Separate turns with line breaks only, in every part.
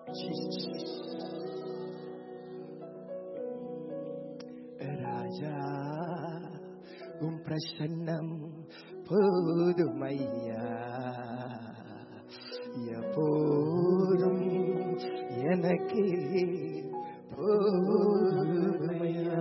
ராஜா உம் பிரசன்னம் போதுமையா, எப்போதும் எனக்கு போதுமையா.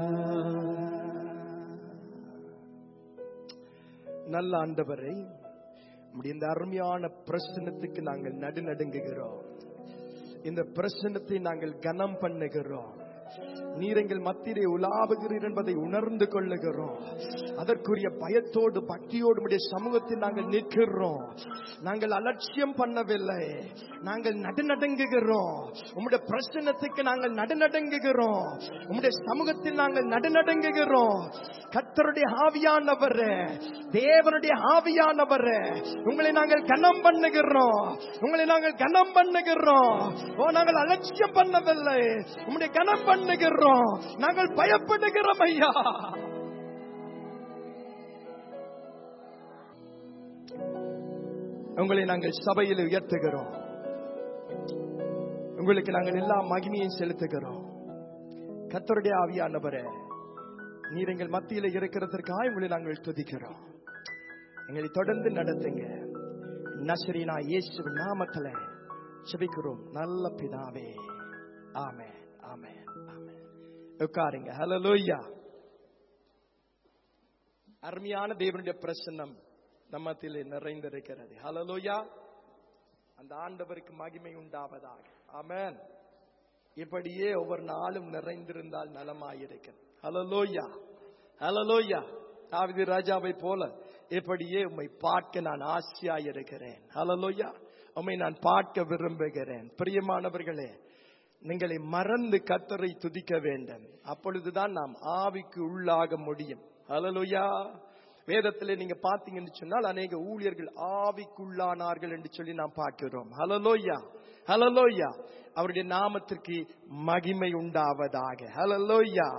நல்ல ஆண்டவரை, இந்த அருமையான பிரசன்னத்துக்கு நாங்கள் நடுநடுங்குகிறோம். இந்த பிரசன்னத்தை நாங்கள் கனம் பண்ணுகிறோம். நீர் எங்கள் மத்தியிலே உலாவுகிறீர் என்பதை உணர்ந்து கொள்ளுகிறோம். அதற்குரிய பயத்தோடு பக்தியோடு உம்முடைய சமூகத்தில் நாங்கள் நிற்கிறோம். நாங்கள் அலட்சியம் பண்ணவில்லை, நாங்கள் நடுநடுங்குகிறோம். உம்முடைய பிரசன்னத்துக்கு நாங்கள் நடுநடுங்குகிறோம். உம்முடைய சமூகத்தில் நாங்கள் நடுநடுங்குகிறோம். கர்த்தருடைய ஆவியானவரே, தேவனுடைய ஆவியானவரே, உங்களை நாங்கள் கனம் பண்ணுகிறோம். உங்களை நாங்கள் கனம் பண்ணுகிறோம். ஓ, நாங்கள் அலட்சியம் பண்ணவில்லை, உம்முடைய கனம் பண்ணுகிறோம். நாங்கள் பயப்படுகிறோம் ஐயா. உங்களை நாங்கள் சபையில் உயர்த்துகிறோம். உங்களுக்கு நாங்கள் எல்லா மகிமையும் செலுத்துகிறோம். கர்த்தருடைய ஆவியானவரே, நீர் எங்கள் மத்தியில் இருக்கிறதற்காக உங்களை நாங்கள் துதிக்கிறோம். எங்களை தொடர்ந்து நடத்துங்க. நசரீனா இயேசுவின் நாமத்திலே ஜெபிக்கிறோம் நல்ல பிதாவே. ஆமென், ஆமென், ஆமென். உட்காருங்க. ஹல்லேலூயா. அருமையான தேவனுடைய பிரசன்னம் நம்மத்திலே நிறைந்திருக்கிறது. ஹல்லேலூயா. அந்த ஆண்டவருக்கு மகிமை உண்டாவதாக. ஆமென். இப்படியே ஒவ்வொரு நாளும் நிறைந்திருந்தால் நலமாயிருக்கும். ஹல்லேலூயா, ஹல்லேலூயா. தாவீது ராஜாவை போல இப்படியே உம்மை பார்க்க நான் ஆசையாயிருக்கிறேன். ஹல்லேலூயா. உம்மை நான் பார்க்க விரும்புகிறேன். பிரியமானவர்களே, நீங்களை மறந்து கர்த்தரை துதிக்க வேண்டும். அப்பொழுதுதான் நாம் ஆவிக்கு உள்ளாக முடியும். ஹல்லேலூயா. வேதத்திலே நீங்க பாத்தீங்கன்னு சொன்னால் அநேக ஊழியர்கள் ஆவிக்குள்ளானார்கள் என்று சொல்லி நாம் பார்க்கிறோம். ஹல்லேலூயா, ஹல்லேலூயா. அவருடைய நாமத்திற்கு மகிமை உண்டாவதாக. ஹல்லேலூயா.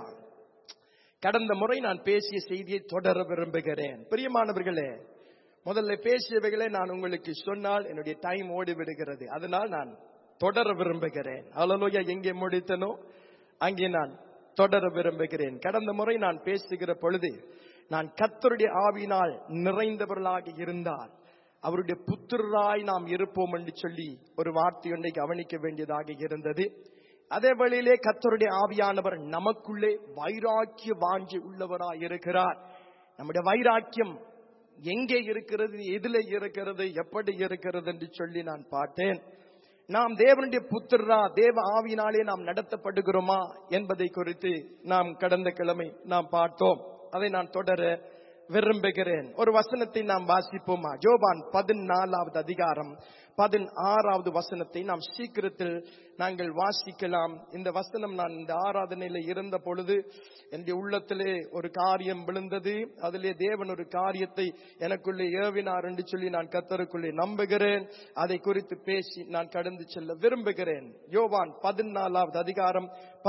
கடந்த முறை நான் பேசிய செய்தியை தொடர விரும்புகிறேன். பிரியமானவர்களே, முதல்ல பேசியவைகளை நான் உங்களுக்கு சொன்னால் என்னுடைய டைம் ஓடி விடுகிறது. அதனால் நான் தொடர விரும்புகிறேன். ஹல்லேலூயா. எங்கே முடித்தனோ அங்கே நான் தொடர விரும்புகிறேன். கடந்த முறை நான் பேசுகிற பொழுது, நான் கர்த்தருடைய ஆவியினால் நிறைந்தவர்களாக இருந்தால் அவருடைய புத்திரராய் நாம் இருப்போம் என்று சொல்லி ஒரு வார்த்தை ஒன்றை கவனிக்க வேண்டியதாக இருந்தது. அதே வழியிலே கர்த்தருடைய ஆவியானவர் நமக்குள்ளே வைராக்கிய வாஞ்சை உள்ளவராய் இருக்கிறார். நம்முடைய வைராக்கியம் எங்கே இருக்கிறது, எதிலே இருக்கிறது, எப்படி இருக்கிறது என்று சொல்லி நான் பார்த்தேன். நாம் தேவனுடைய புத்திரரா, தேவ ஆவியினாலே நாம் நடத்தப்படுகிறோமா என்பதை குறித்து நாம் கடந்த கிழமை நாம் பார்த்தோம். அதை நான் தொடர விரும்புகிறேன். ஒரு வசனத்தை நாம் வாசிப்போமா? யோவான் 14வது அதிகாரம் 16வது வசனத்தை நாம் சீக்கிரத்தில் நாங்கள் வாசிக்கலாம். இந்த வசனம் நான் இந்த ஆராதனையில இருந்த பொழுது என்னுடைய உள்ளத்திலே ஒரு காரியம் விழுந்தது. அதிலே தேவன் ஒரு காரியத்தை எனக்குள்ளே ஏவினார் என்று சொல்லி நான் கர்த்தருக்குள்ளே நம்புகிறேன். அதை குறித்து பேசி நான் கடந்து செல்ல விரும்புகிறேன். யோவான் 14வது அதிகாரம்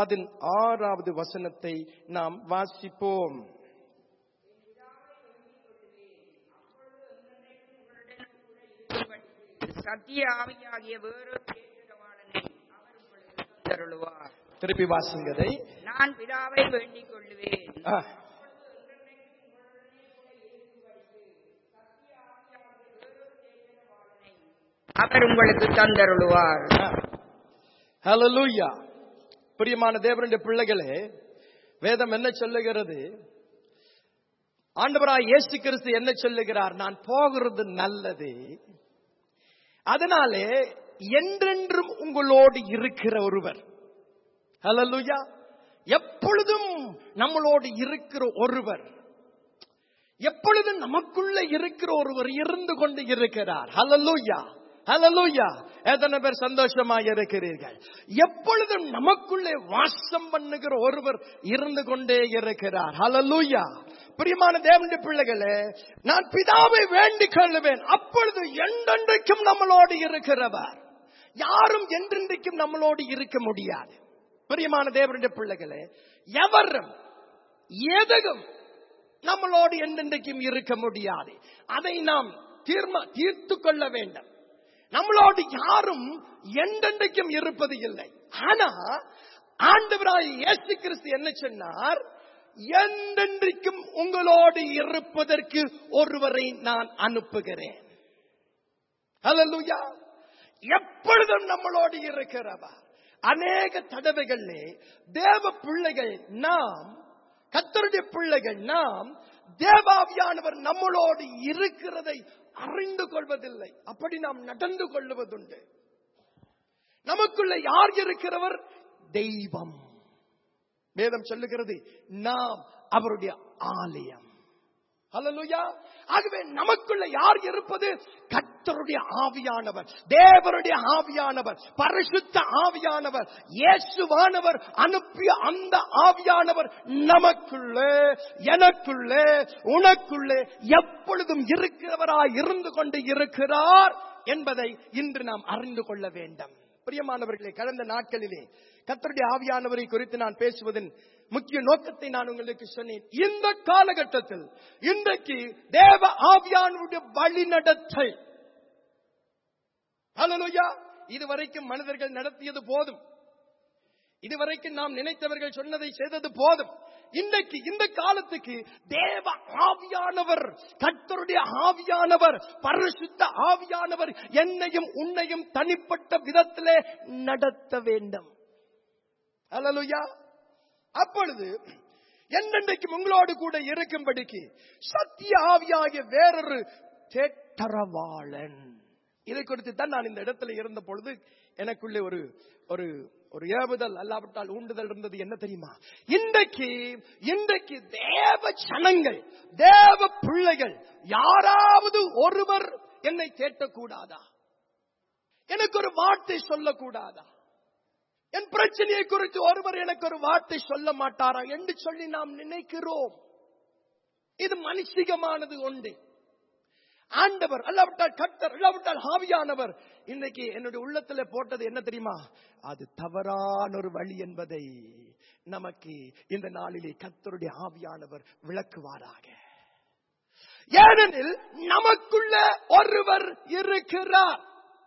16வது வசனத்தை நாம் வாசிப்போம்.
சத்திய ஆவியாகிய வேறொரு தேற்றவாளனை அவர் உங்களுக்கு தந்தருளுவார்.
திருப்பி வாசிங்கதை.
நான் பிதாவை வேண்டிக் கொள்ளுவேன், அவர் உங்களுக்கு தந்தருளுவார்.
ஹல்லேலூயா. பிரியமான தேவனுடைய பிள்ளைகளே, வேதம் என்ன சொல்லுகிறது? ஆண்டவராய் இயேசு கிறிஸ்து என்ன சொல்லுகிறார்? நான் போகிறது நல்லது, அதனாலே என்றென்றும் உங்களோடு இருக்கிற ஒருவர். ஹல்லேலூயா. எப்பொழுதும் நம்மளோடு இருக்கிற ஒருவர், எப்பொழுதும் நமக்குள்ள இருக்கிற ஒருவர் இருந்து கொண்டு இருக்கிறார். ஹல்லேலூயா, ஹல்லேலூயா. எத்தனை பேர் சந்தோஷமாக இருக்கிறீர்கள்? எப்பொழுதும் நமக்குள்ளே வாசம் பண்ணுகிற ஒருவர் இருந்து கொண்டே இருக்கிறார். ஹல்லேலூயா. பிரியமான தேவனுடைய பிள்ளைகளே, நான் பிதாவை வேண்டிக் கொள்ளுவேன், அப்பொழுது என்றென்றைக்கும் நம்மளோடு இருக்கிறவர். யாரும் என்றென்றைக்கும் நம்மளோடு இருக்க முடியாது. பிரியமான தேவனுடைய பிள்ளைகளே, எவரும் எதுவும் நம்மளோடு என்றென்றைக்கும் இருக்க முடியாது. அதை நாம் தீர்த்து கொள்ள வேண்டும். நம்மளோடு யாரும் என்றென்றைக்கும் இருப்பது இல்லை. ஆனா ஆண்டவராகிய இயேசு கிறிஸ்து என்ன சொன்னார்? என்றென்றைக்கும் உங்களோடு இருப்பதற்கு ஒருவரை நான் அனுப்புகிறேன். ஹல்லேலூயா. எப்பொழுதும் நம்மளோடு இருக்கிறவர். அநேக தடவைகளிலே தேவ பிள்ளைகள் நாம், கர்த்தருடைய பிள்ளைகள் நாம், தேவாவியானவர் நம்மளோடு இருக்கிறதை அறிந்து கொள்வதில்லை. அப்படி நாம் நடந்து கொள்வதுண்டு. நமக்குள்ள யார் இருக்கிறவர்? தெய்வம். வேதம் சொல்லுகிறது நாம் அவருடைய ஆலயம். ஹல்லேலூயா. ஆகவே நமக்குள்ள யார் இருப்பது? கர்த்தருடைய ஆவியானவர், தேவனுடைய ஆவியானவர், பரிசுத்த ஆவியானவர், இயேசுவானவர் அனுப்பிய அந்த ஆவியானவர் நமக்குள்ளே, எனக்குள்ளே, உனக்குள்ளே எப்பொழுதும் இருக்கிறவராய் இருந்து கொண்டு இருக்கிறார் என்பதை இன்று நாம் அறிந்து கொள்ள வேண்டும். பிரியமானவர்களே, கடந்த நாட்களிலே கர்த்தருடைய ஆவியானவரை குறித்து நான் பேசுவதன் முக்கிய நோக்கத்தை நான் உங்களுக்கு சொன்னேன். இந்த காலகட்டத்தில் இன்றைக்கு தேவ ஆவியானவருடைய வழிநடத்தல், ஹல்லேலூயா, இதுவரைக்கும் மனிதர்கள் நடத்தியது போதும். இதுவரைக்கும் நாம் நினைத்தவர்கள் சொன்னதை செய்தது போதும். இன்றைக்கு இந்த காலத்துக்கு தேவ ஆவியானவர், கர்த்தருடைய ஆவியானவர், பரிசுத்த ஆவியானவர் என்னையும் உன்னையும் தனிப்பட்ட விதத்திலே நடத்த வேண்டும். ஹல்லேலூயா. அப்பொழுது என்னென்றைக்கும் உங்களோடு கூட இருக்கும்படிக்கு சத்திய ஆவியாகிய வேறொரு தேற்றரவாளன், இதை குறித்து தான் நான் இந்த இடத்துல இருந்த பொழுது எனக்குள்ளே ஒரு ஒரு ஒரு ஏவுதல் அல்லாவிட்டால் ஊண்டுதல் இருந்தது. என்ன தெரியுமா? இன்றைக்கு தேவ ஜனங்கள், தேவ பிள்ளைகள் யாராவது ஒருவர் என்னை தேட்டக்கூடாதா? எனக்கு ஒரு வார்த்தை சொல்லக்கூடாதா? என் பிரச்சனையை குறித்து ஒருவர் எனக்கு ஒரு வார்த்தை சொல்ல மாட்டாரா என்று சொல்லி நாம் நினைக்கிறோம். இது மனுஷிகமானது ஒன்று. ஆண்டவர் அல்லாவிட்டால் கர்த்தர், அல்லாவிட்டால் ஆவியானவர் இன்னைக்கு என்னுடைய உள்ளத்துல போட்டது என்ன தெரியுமா? அது தவறான ஒரு வழி என்பதை நமக்கு இந்த நாளிலே கர்த்தருடைய ஆவியானவர் விளக்குவாராக. ஏனெனில் நமக்குள்ள ஒருவர் இருக்கிறார்.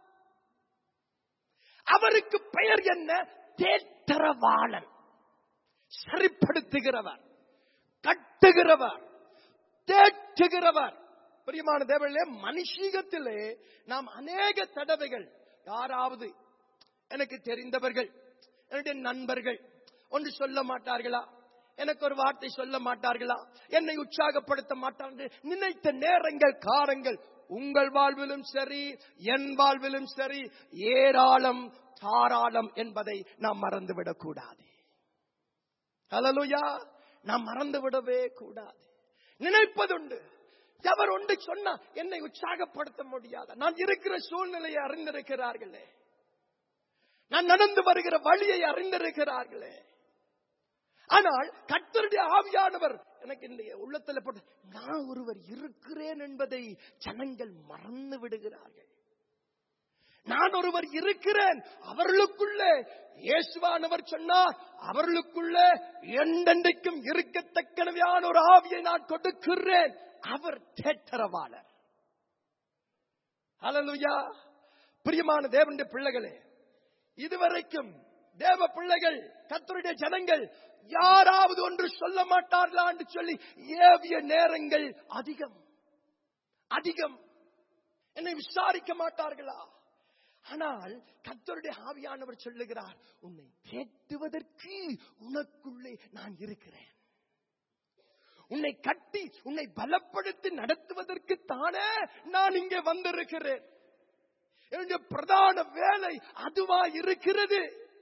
அவருக்கு பெயர் என்ன? தேற்றரவாளன், சரிப்படுத்துகிறவர், கட்டுகிறவர், தேற்றுகிறவர். பிரியமான தேவர்களே, மனுஷீகத்திலே நாம் அநேக தடவைகள் யாராவது எனக்கு தெரிந்தவர்கள், என்னுடைய நண்பர்கள் ஒன்று சொல்ல மாட்டார்களா? எனக்கு ஒரு வார்த்தை சொல்ல மாட்டார்களா? என்னை உற்சாகப்படுத்த மாட்டார்கள் நினைத்த நேரங்கள், காரங்கள் உங்கள் வாழ்விலும் சரி, என் வாழ்விலும் சரி ஏராளம், தாராளம் என்பதை நாம் மறந்துவிடக் கூடாது. ஹல்லேலூயா. நாம் மறந்துவிடவே கூடாது. நினைப்பதுண்டு, எவர் ஒன்று சொன்னா என்னை உற்சாகப்படுத்த முடியாத, நான் இருக்கிற சூழ்நிலையை அறிந்திருக்கிறார்களே, நான் நடந்து வருகிற வழியை அறிந்திருக்கிறார்களே. ஆனால் கர்த்தருடைய ஆவியானவர் எனக்கு இந்த உள்ளத்துல போட்டு நான் ஒருவர் இருக்கிறேன் என்பதை ஜனங்கள் மறந்து விடுகிறார்கள். நான் ஒருவர் இருக்கிறேன், அவர்களுக்குள்ளே இயேசுவானவர் சொன்னார், அவர்களுக்குள்ளே என்றென்றைக்கும் இருக்கத்தக்கனவையான ஒரு ஆவியை நான் கொடுக்கிறேன். அவர் தேற்றரவாளர். ஹல்லேலூயா. பிரியமான தேவனுடைய பிள்ளைகளே, இதுவரைக்கும் தேவ பிள்ளைகள், கர்த்தருடைய ஜனங்கள் யாராவது ஒன்று சொல்ல மாட்டார்களா என்று சொல்லி ஏவிய நேரங்கள் அதிகம் அதிகம். என்னை விசாரிக்க மாட்டார்களா? ஆனால் கர்த்தருடைய ஆவியானவர் சொல்லுகிறார், உன்னை தேற்றுவதற்கு உனக்குள்ளே நான் இருக்கிறேன். உன்னை கட்டி, உன்னை பலப்படுத்தி நடத்துவதற்கு தானே நான் இங்கே வந்திருக்கிறேன். என்னுடைய பிரதான வேலை அதுவா இருக்கிறது.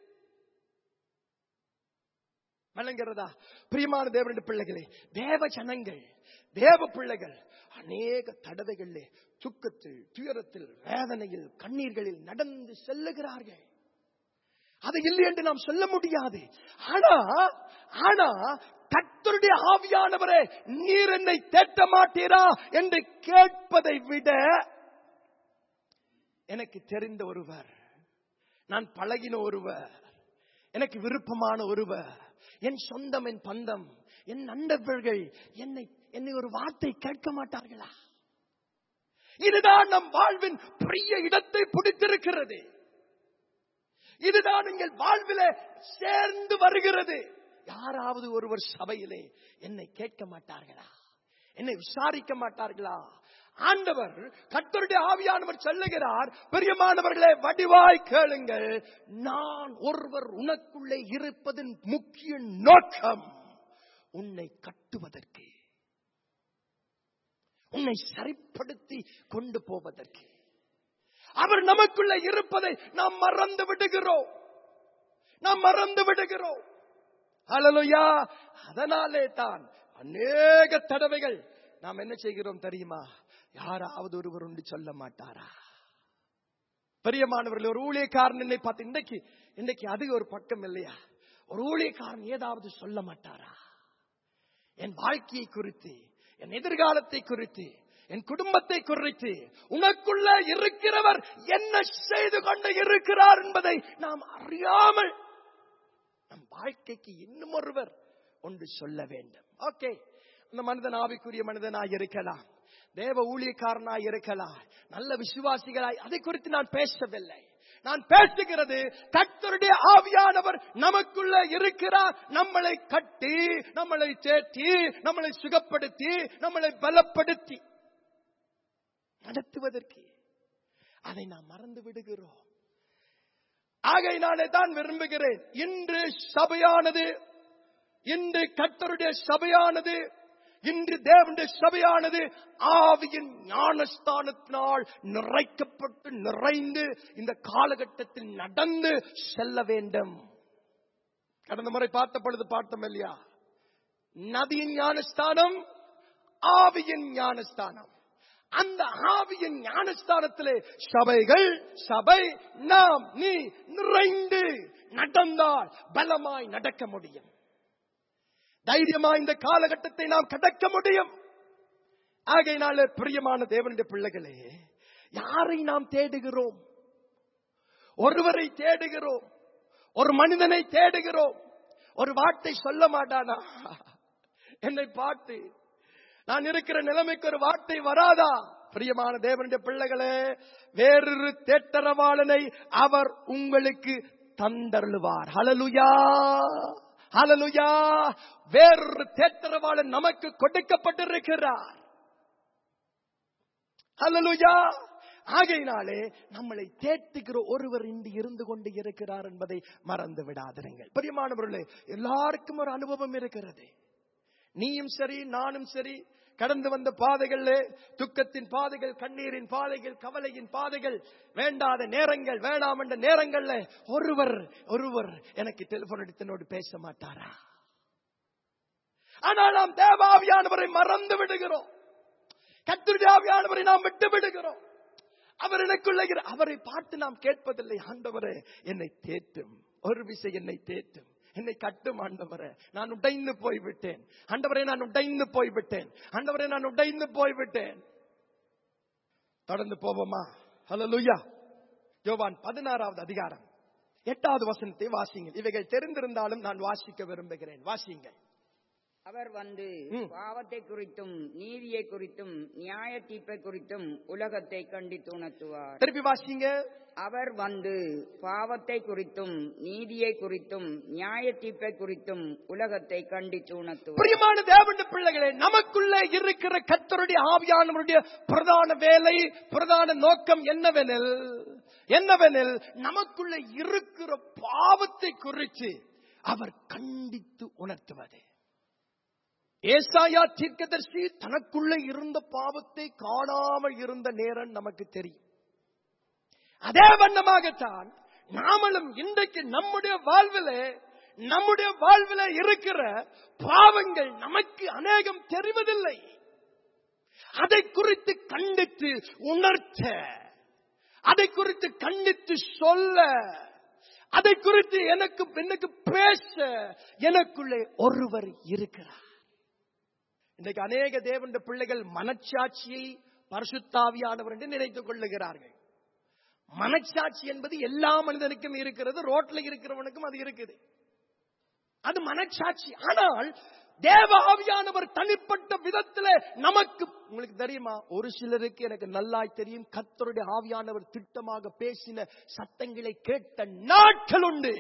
வழங்குகிறதா? பிரியமான தேவனுடைய பிள்ளைகளே, தேவ ஜனங்கள், தேவ பிள்ளைகள் அநேக தடவைகளிலே துக்கத்தில், துயரத்தில், வேதனையில், கண்ணீர்களில் நடந்து செல்லுகிறார்கள். அது இல்லை என்று நாம் சொல்ல முடியாது. ஆனா கர்த்தருடைய ஆவியானவரே, நீர் என்னை தேற்ற மாட்டீரா என்று கேட்பதை விட எனக்கு தெரிந்த ஒருவர், நான் பழகின ஒருவர், எனக்கு விருப்பமான ஒருவர், என் சொந்தம், என் பந்தம், என் நண்பர்கள் என்னை ஒரு வார்த்தை கேட்க மாட்டார்களா? இதுதான் நம் வாழ்வின் பெரிய இடத்தை பிடித்திருக்கிறது. இதுதான் எங்கள் வாழ்விலே சேர்ந்து வருகிறது. யாராவது ஒருவர் சபையிலே என்னை கேட்க மாட்டார்களா? என்னை விசாரிக்க மாட்டார்களா? ஆண்டவர் கர்த்தருடைய ஆவியானவர் சொல்லுகிறார், பிரியமானவர்களே, வடிவாய் கேளுங்கள். நான் ஒருவர் உனக்குள்ளே இருப்பதின் முக்கிய நோக்கம் உன்னை கட்டுவதற்கு, உன்னை சரிப்படுத்தி கொண்டு போவதற்கு. அவர் நமக்குள்ள இருப்பதை நாம் மறந்து விடுகிறோம். ஹல்லேலூயா. அதனாலே தான் அநேக தடவைகள் நாம் என்ன செய்கிறோம் தெரியுமா? யாராவது ஒருவர் உண்டு சொல்ல மாட்டாரா? பிரியமானவர்கள், ஒரு ஊழியக்காரன் என்னை பார்த்து இன்றைக்கு அது ஒரு பக்கம் இல்லையா? ஒரு ஊழியக்காரன் ஏதாவது சொல்ல மாட்டாரா? என் வாழ்க்கையை குறித்து, என் எதிர்காலத்தை குறித்து, என் குடும்பத்தை குறித்து, உனக்குள்ள இருக்கிறவர் என்ன செய்து கொண்டு இருக்கிறார் என்பதை நாம் அறியாமல் நம் வாழ்க்கைக்கு இன்னும் ஒருவர் ஒன்று சொல்ல வேண்டும். ஓகே, அந்த மனிதன் ஆவிக்குரிய மனிதனாய் இருக்கலாம், தேவ ஊழியக்காரனாய் இருக்கலாம், நல்ல விசுவாசிகளாய், அதை குறித்து நான் பேசவில்லை. நான் பேசுகிறது கர்த்தருடைய ஆவியானவர் நமக்குள்ள இருக்கிறார். நம்மளை கட்டி, நம்மளை தேற்றி, நம்மளை சுகப்படுத்தி, நம்மளை பலப்படுத்தி நடத்துவதற்கு. அதை நாம் மறந்து விடுகிறோம். ஆகையினாலே தான் விரும்புகிறேன், இன்று சபையானது, இன்று கர்த்தருடைய சபையானது, இன்று தேவனுடைய சபையானது ஆவியின் ஞானஸ்தானத்தினால் நிறைக்கப்பட்டு நிறைந்து இந்த காலகட்டத்தில் நடந்து செல்ல வேண்டும். கடந்த முறை பார்த்த பொழுது பார்த்தோம் இல்லையா? நதியின் ஞானஸ்தானம், ஆவியின் ஞானஸ்தானம். அந்த ஆவியின் ஞானஸ்தானத்திலே சபை நாம் நீ நிறைந்து நடந்தால் பலமாய் நடக்க முடியும். தைரியமாய் இந்த காலகட்டத்தை நாம் கடக்க முடியும். ஆகையினாலே பிரியமான தேவனுடைய பிள்ளைகளே, யாரை நாம் தேடுகிறோம்? ஒருவரை தேடுகிறோம், ஒரு மனிதனை தேடுகிறோம். ஒரு வார்த்தை சொல்ல மாட்டானா? என்னை பார்த்து நான் இருக்கிற நிலைமைக்கு ஒரு வார்த்தை வராதா? பிரியமான தேவனுடைய பிள்ளைகளே, வேறொரு தேற்றரவாளனை அவர் உங்களுக்கு தந்தருளுவார். ஹல்லேலூயா, ஹல்லேலூயா. வேறொரு தேற்றரவாளன் நமக்கு கொடுக்கப்பட்டிருக்கிறார். ஹல்லேலூயா. ஆகையினாலே நம்மளை தேற்றுகிற ஒருவர் இன்று இருந்து கொண்டு இருக்கிறார் என்பதை மறந்து விடாதீர்கள். பிரியமானவர்களே, எல்லாருக்கும் ஒரு அனுபவம் இருக்கிறது. நீயும் சரி, நானும் சரி, கடந்து வந்த பாதைகளிலே, துக்கத்தின் பாதைகள், கண்ணீரின் பாதைகள், கவலையின் பாதைகள், வேண்டாத நேரங்கள், வேண்டாம் என்ற நேரங்கள்ல ஒருவர் எனக்கு டெலிபோன் எடுத்தனோடு பேச மாட்டாரா? ஆனால் நாம் தேவாவியானவரை மறந்து விடுகிறோம். கர்த்தருடைய ஆவியானவரை நாம் விட்டு விடுகிறோம். அவர் எனக்குள்ள அவரை பார்த்து நாம் கேட்பதில்லை, ஆண்டவரே என்னை தேற்றும், ஒரு விசை என்னை தேற்றும், என்னை கட்டும் ஆண்டவரே, நான் உடைந்து போய்விட்டேன், ஆண்டவரே நான் உடைந்து போய்விட்டேன், ஆண்டவரே நான் உடைந்து போய்விட்டேன். தொடர்ந்து போவோமா? ஹல்லேலூயா. யோவான் 16வது அதிகாரம் 8வது வசனத்தை வாசிங்கள். இவைகள் தெரிந்திருந்தாலும் நான் வாசிக்க விரும்புகிறேன். வாசிங்கள்.
அவர் வந்து பாவத்தை குறித்தும் நீதியை குறித்தும் நியாய தீர்ப்பை குறித்தும் உலகத்தை கண்டித்து உணர்த்துவார்.
திருப்பி வாசிங்க.
அவர் வந்து பாவத்தை குறித்தும் நீதியை குறித்தும் நியாய தீர்ப்பை குறித்தும் உலகத்தை கண்டித்து உணர்த்துவார்.
பிரியமான தேவனுடைய பிள்ளைகளே, நமக்குள்ளே இருக்கிற கர்த்தருடைய ஆவியானவருடைய பிரதான வேலை, பிரதான நோக்கம் என்னவெனில் நமக்குள்ளே இருக்கிற பாவத்தை குறித்து அவர் கண்டித்து உணர்த்துவது. ஏசாயா தீர்க்கதரிசி தனக்குள்ளே இருந்த பாவத்தை காணாமல் இருந்த நேரம் நமக்கு தெரியும். அதே வண்ணமாகத்தான் நாமளும் இன்றைக்கு நம்முடைய வாழ்விலே இருக்கிற பாவங்கள் நமக்கு அநேகம் தெரிவதில்லை. அதை குறித்து கண்டித்து உணர்த்த, அதை குறித்து கண்டித்து சொல்ல, அதை குறித்து எனக்கு பேச எனக்குள்ளே ஒருவர் இருக்கிறார். இன்றைக்கு அநேக தேவனுடைய பிள்ளைகள் மனச்சாட்சியை பரிசுத்த ஆவியானவர் என்று நினைத்துக் கொள்ளுகிறார்கள். மனச்சாட்சி என்பது எல்லா மனிதனுக்கும் இருக்கிறது, ரோட்ல இருக்கிறவனுக்கும் அது இருக்குது, அது மனச்சாட்சி. ஆனால் தேவ ஆவியானவர் தனிப்பட்ட விதத்திலே நமக்கு, உங்களுக்கு தெரியுமா, ஒரு சிலருக்கு எனக்கு நல்லாய் தெரியும், கர்த்தருடைய ஆவியானவர் திட்டமாக பேசின சத்தங்களை கேட்ட நாட்கள் உண்டு.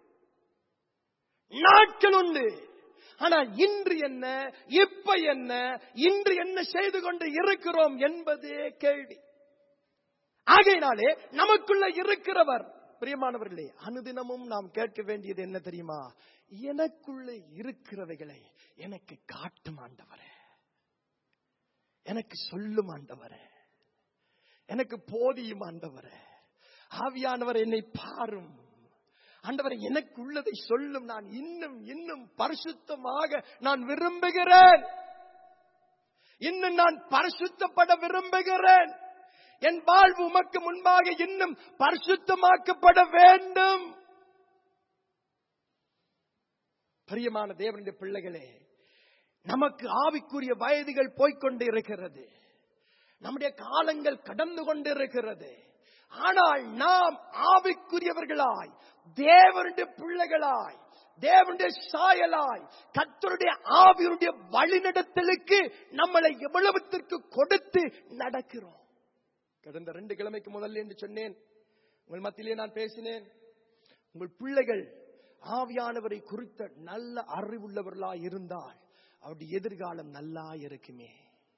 ஆனால் இன்று என்ன, இப்ப என்ன, இன்று என்ன செய்து கொண்டு இருக்கிறோம் என்பதே கேள்வி. ஆகையினாலே நமக்குள்ள இருக்கிறவர், பிரியமானவர்களே, அனுதினமும் நாம் கேட்க வேண்டியது என்ன தெரியுமா? எனக்குள்ள இருக்கிறவைகளை எனக்கு காட்டும் ஆண்டவரே, எனக்கு சொல்லும் ஆண்டவரே, எனக்கு போதியும் ஆண்டவரே, ஆவியானவர் என்னை பாரும் ஆண்டவரே, எனக்கு உள்ளதை சொல்லும். நான் இன்னும் இன்னும் பரிசுத்தமாக நான் விரும்புகிறேன். இன்னும் நான் பரிசுத்தப்பட விரும்புகிறேன். என் வாழ்வு உமக்கு முன்பாக இன்னும் பரிசுத்தமாக்கப்பட வேண்டும். பிரியமான தேவனுடைய பிள்ளைகளே, நமக்கு ஆவிக்குரிய வயதுகள் போய்கொண்டு இருக்கிறது. நம்முடைய காலங்கள் கடந்து கொண்டிருக்கிறது. ஆனால் நாம் ஆவிக்குரியவர்களாய், தேவனுடைய பிள்ளைகளாய், தேவனுடைய சாயலாய், கர்த்தருடைய ஆவியுடைய வழிநடத்தலுக்கு நம்மளை எவ்வளவுத்திற்கு கொடுத்து நடக்கிறோம். கடந்த 2 கிழமைக்கு முதல்ல என்று சொன்னேன், உங்கள் மத்தியிலே நான் பேசினேன். உங்கள் பிள்ளைகள் ஆவியானவரை குறித்த நல்ல அறிவுள்ளவர்களாய் இருந்தால் அவருடைய எதிர்காலம் நல்லா இருக்குமே,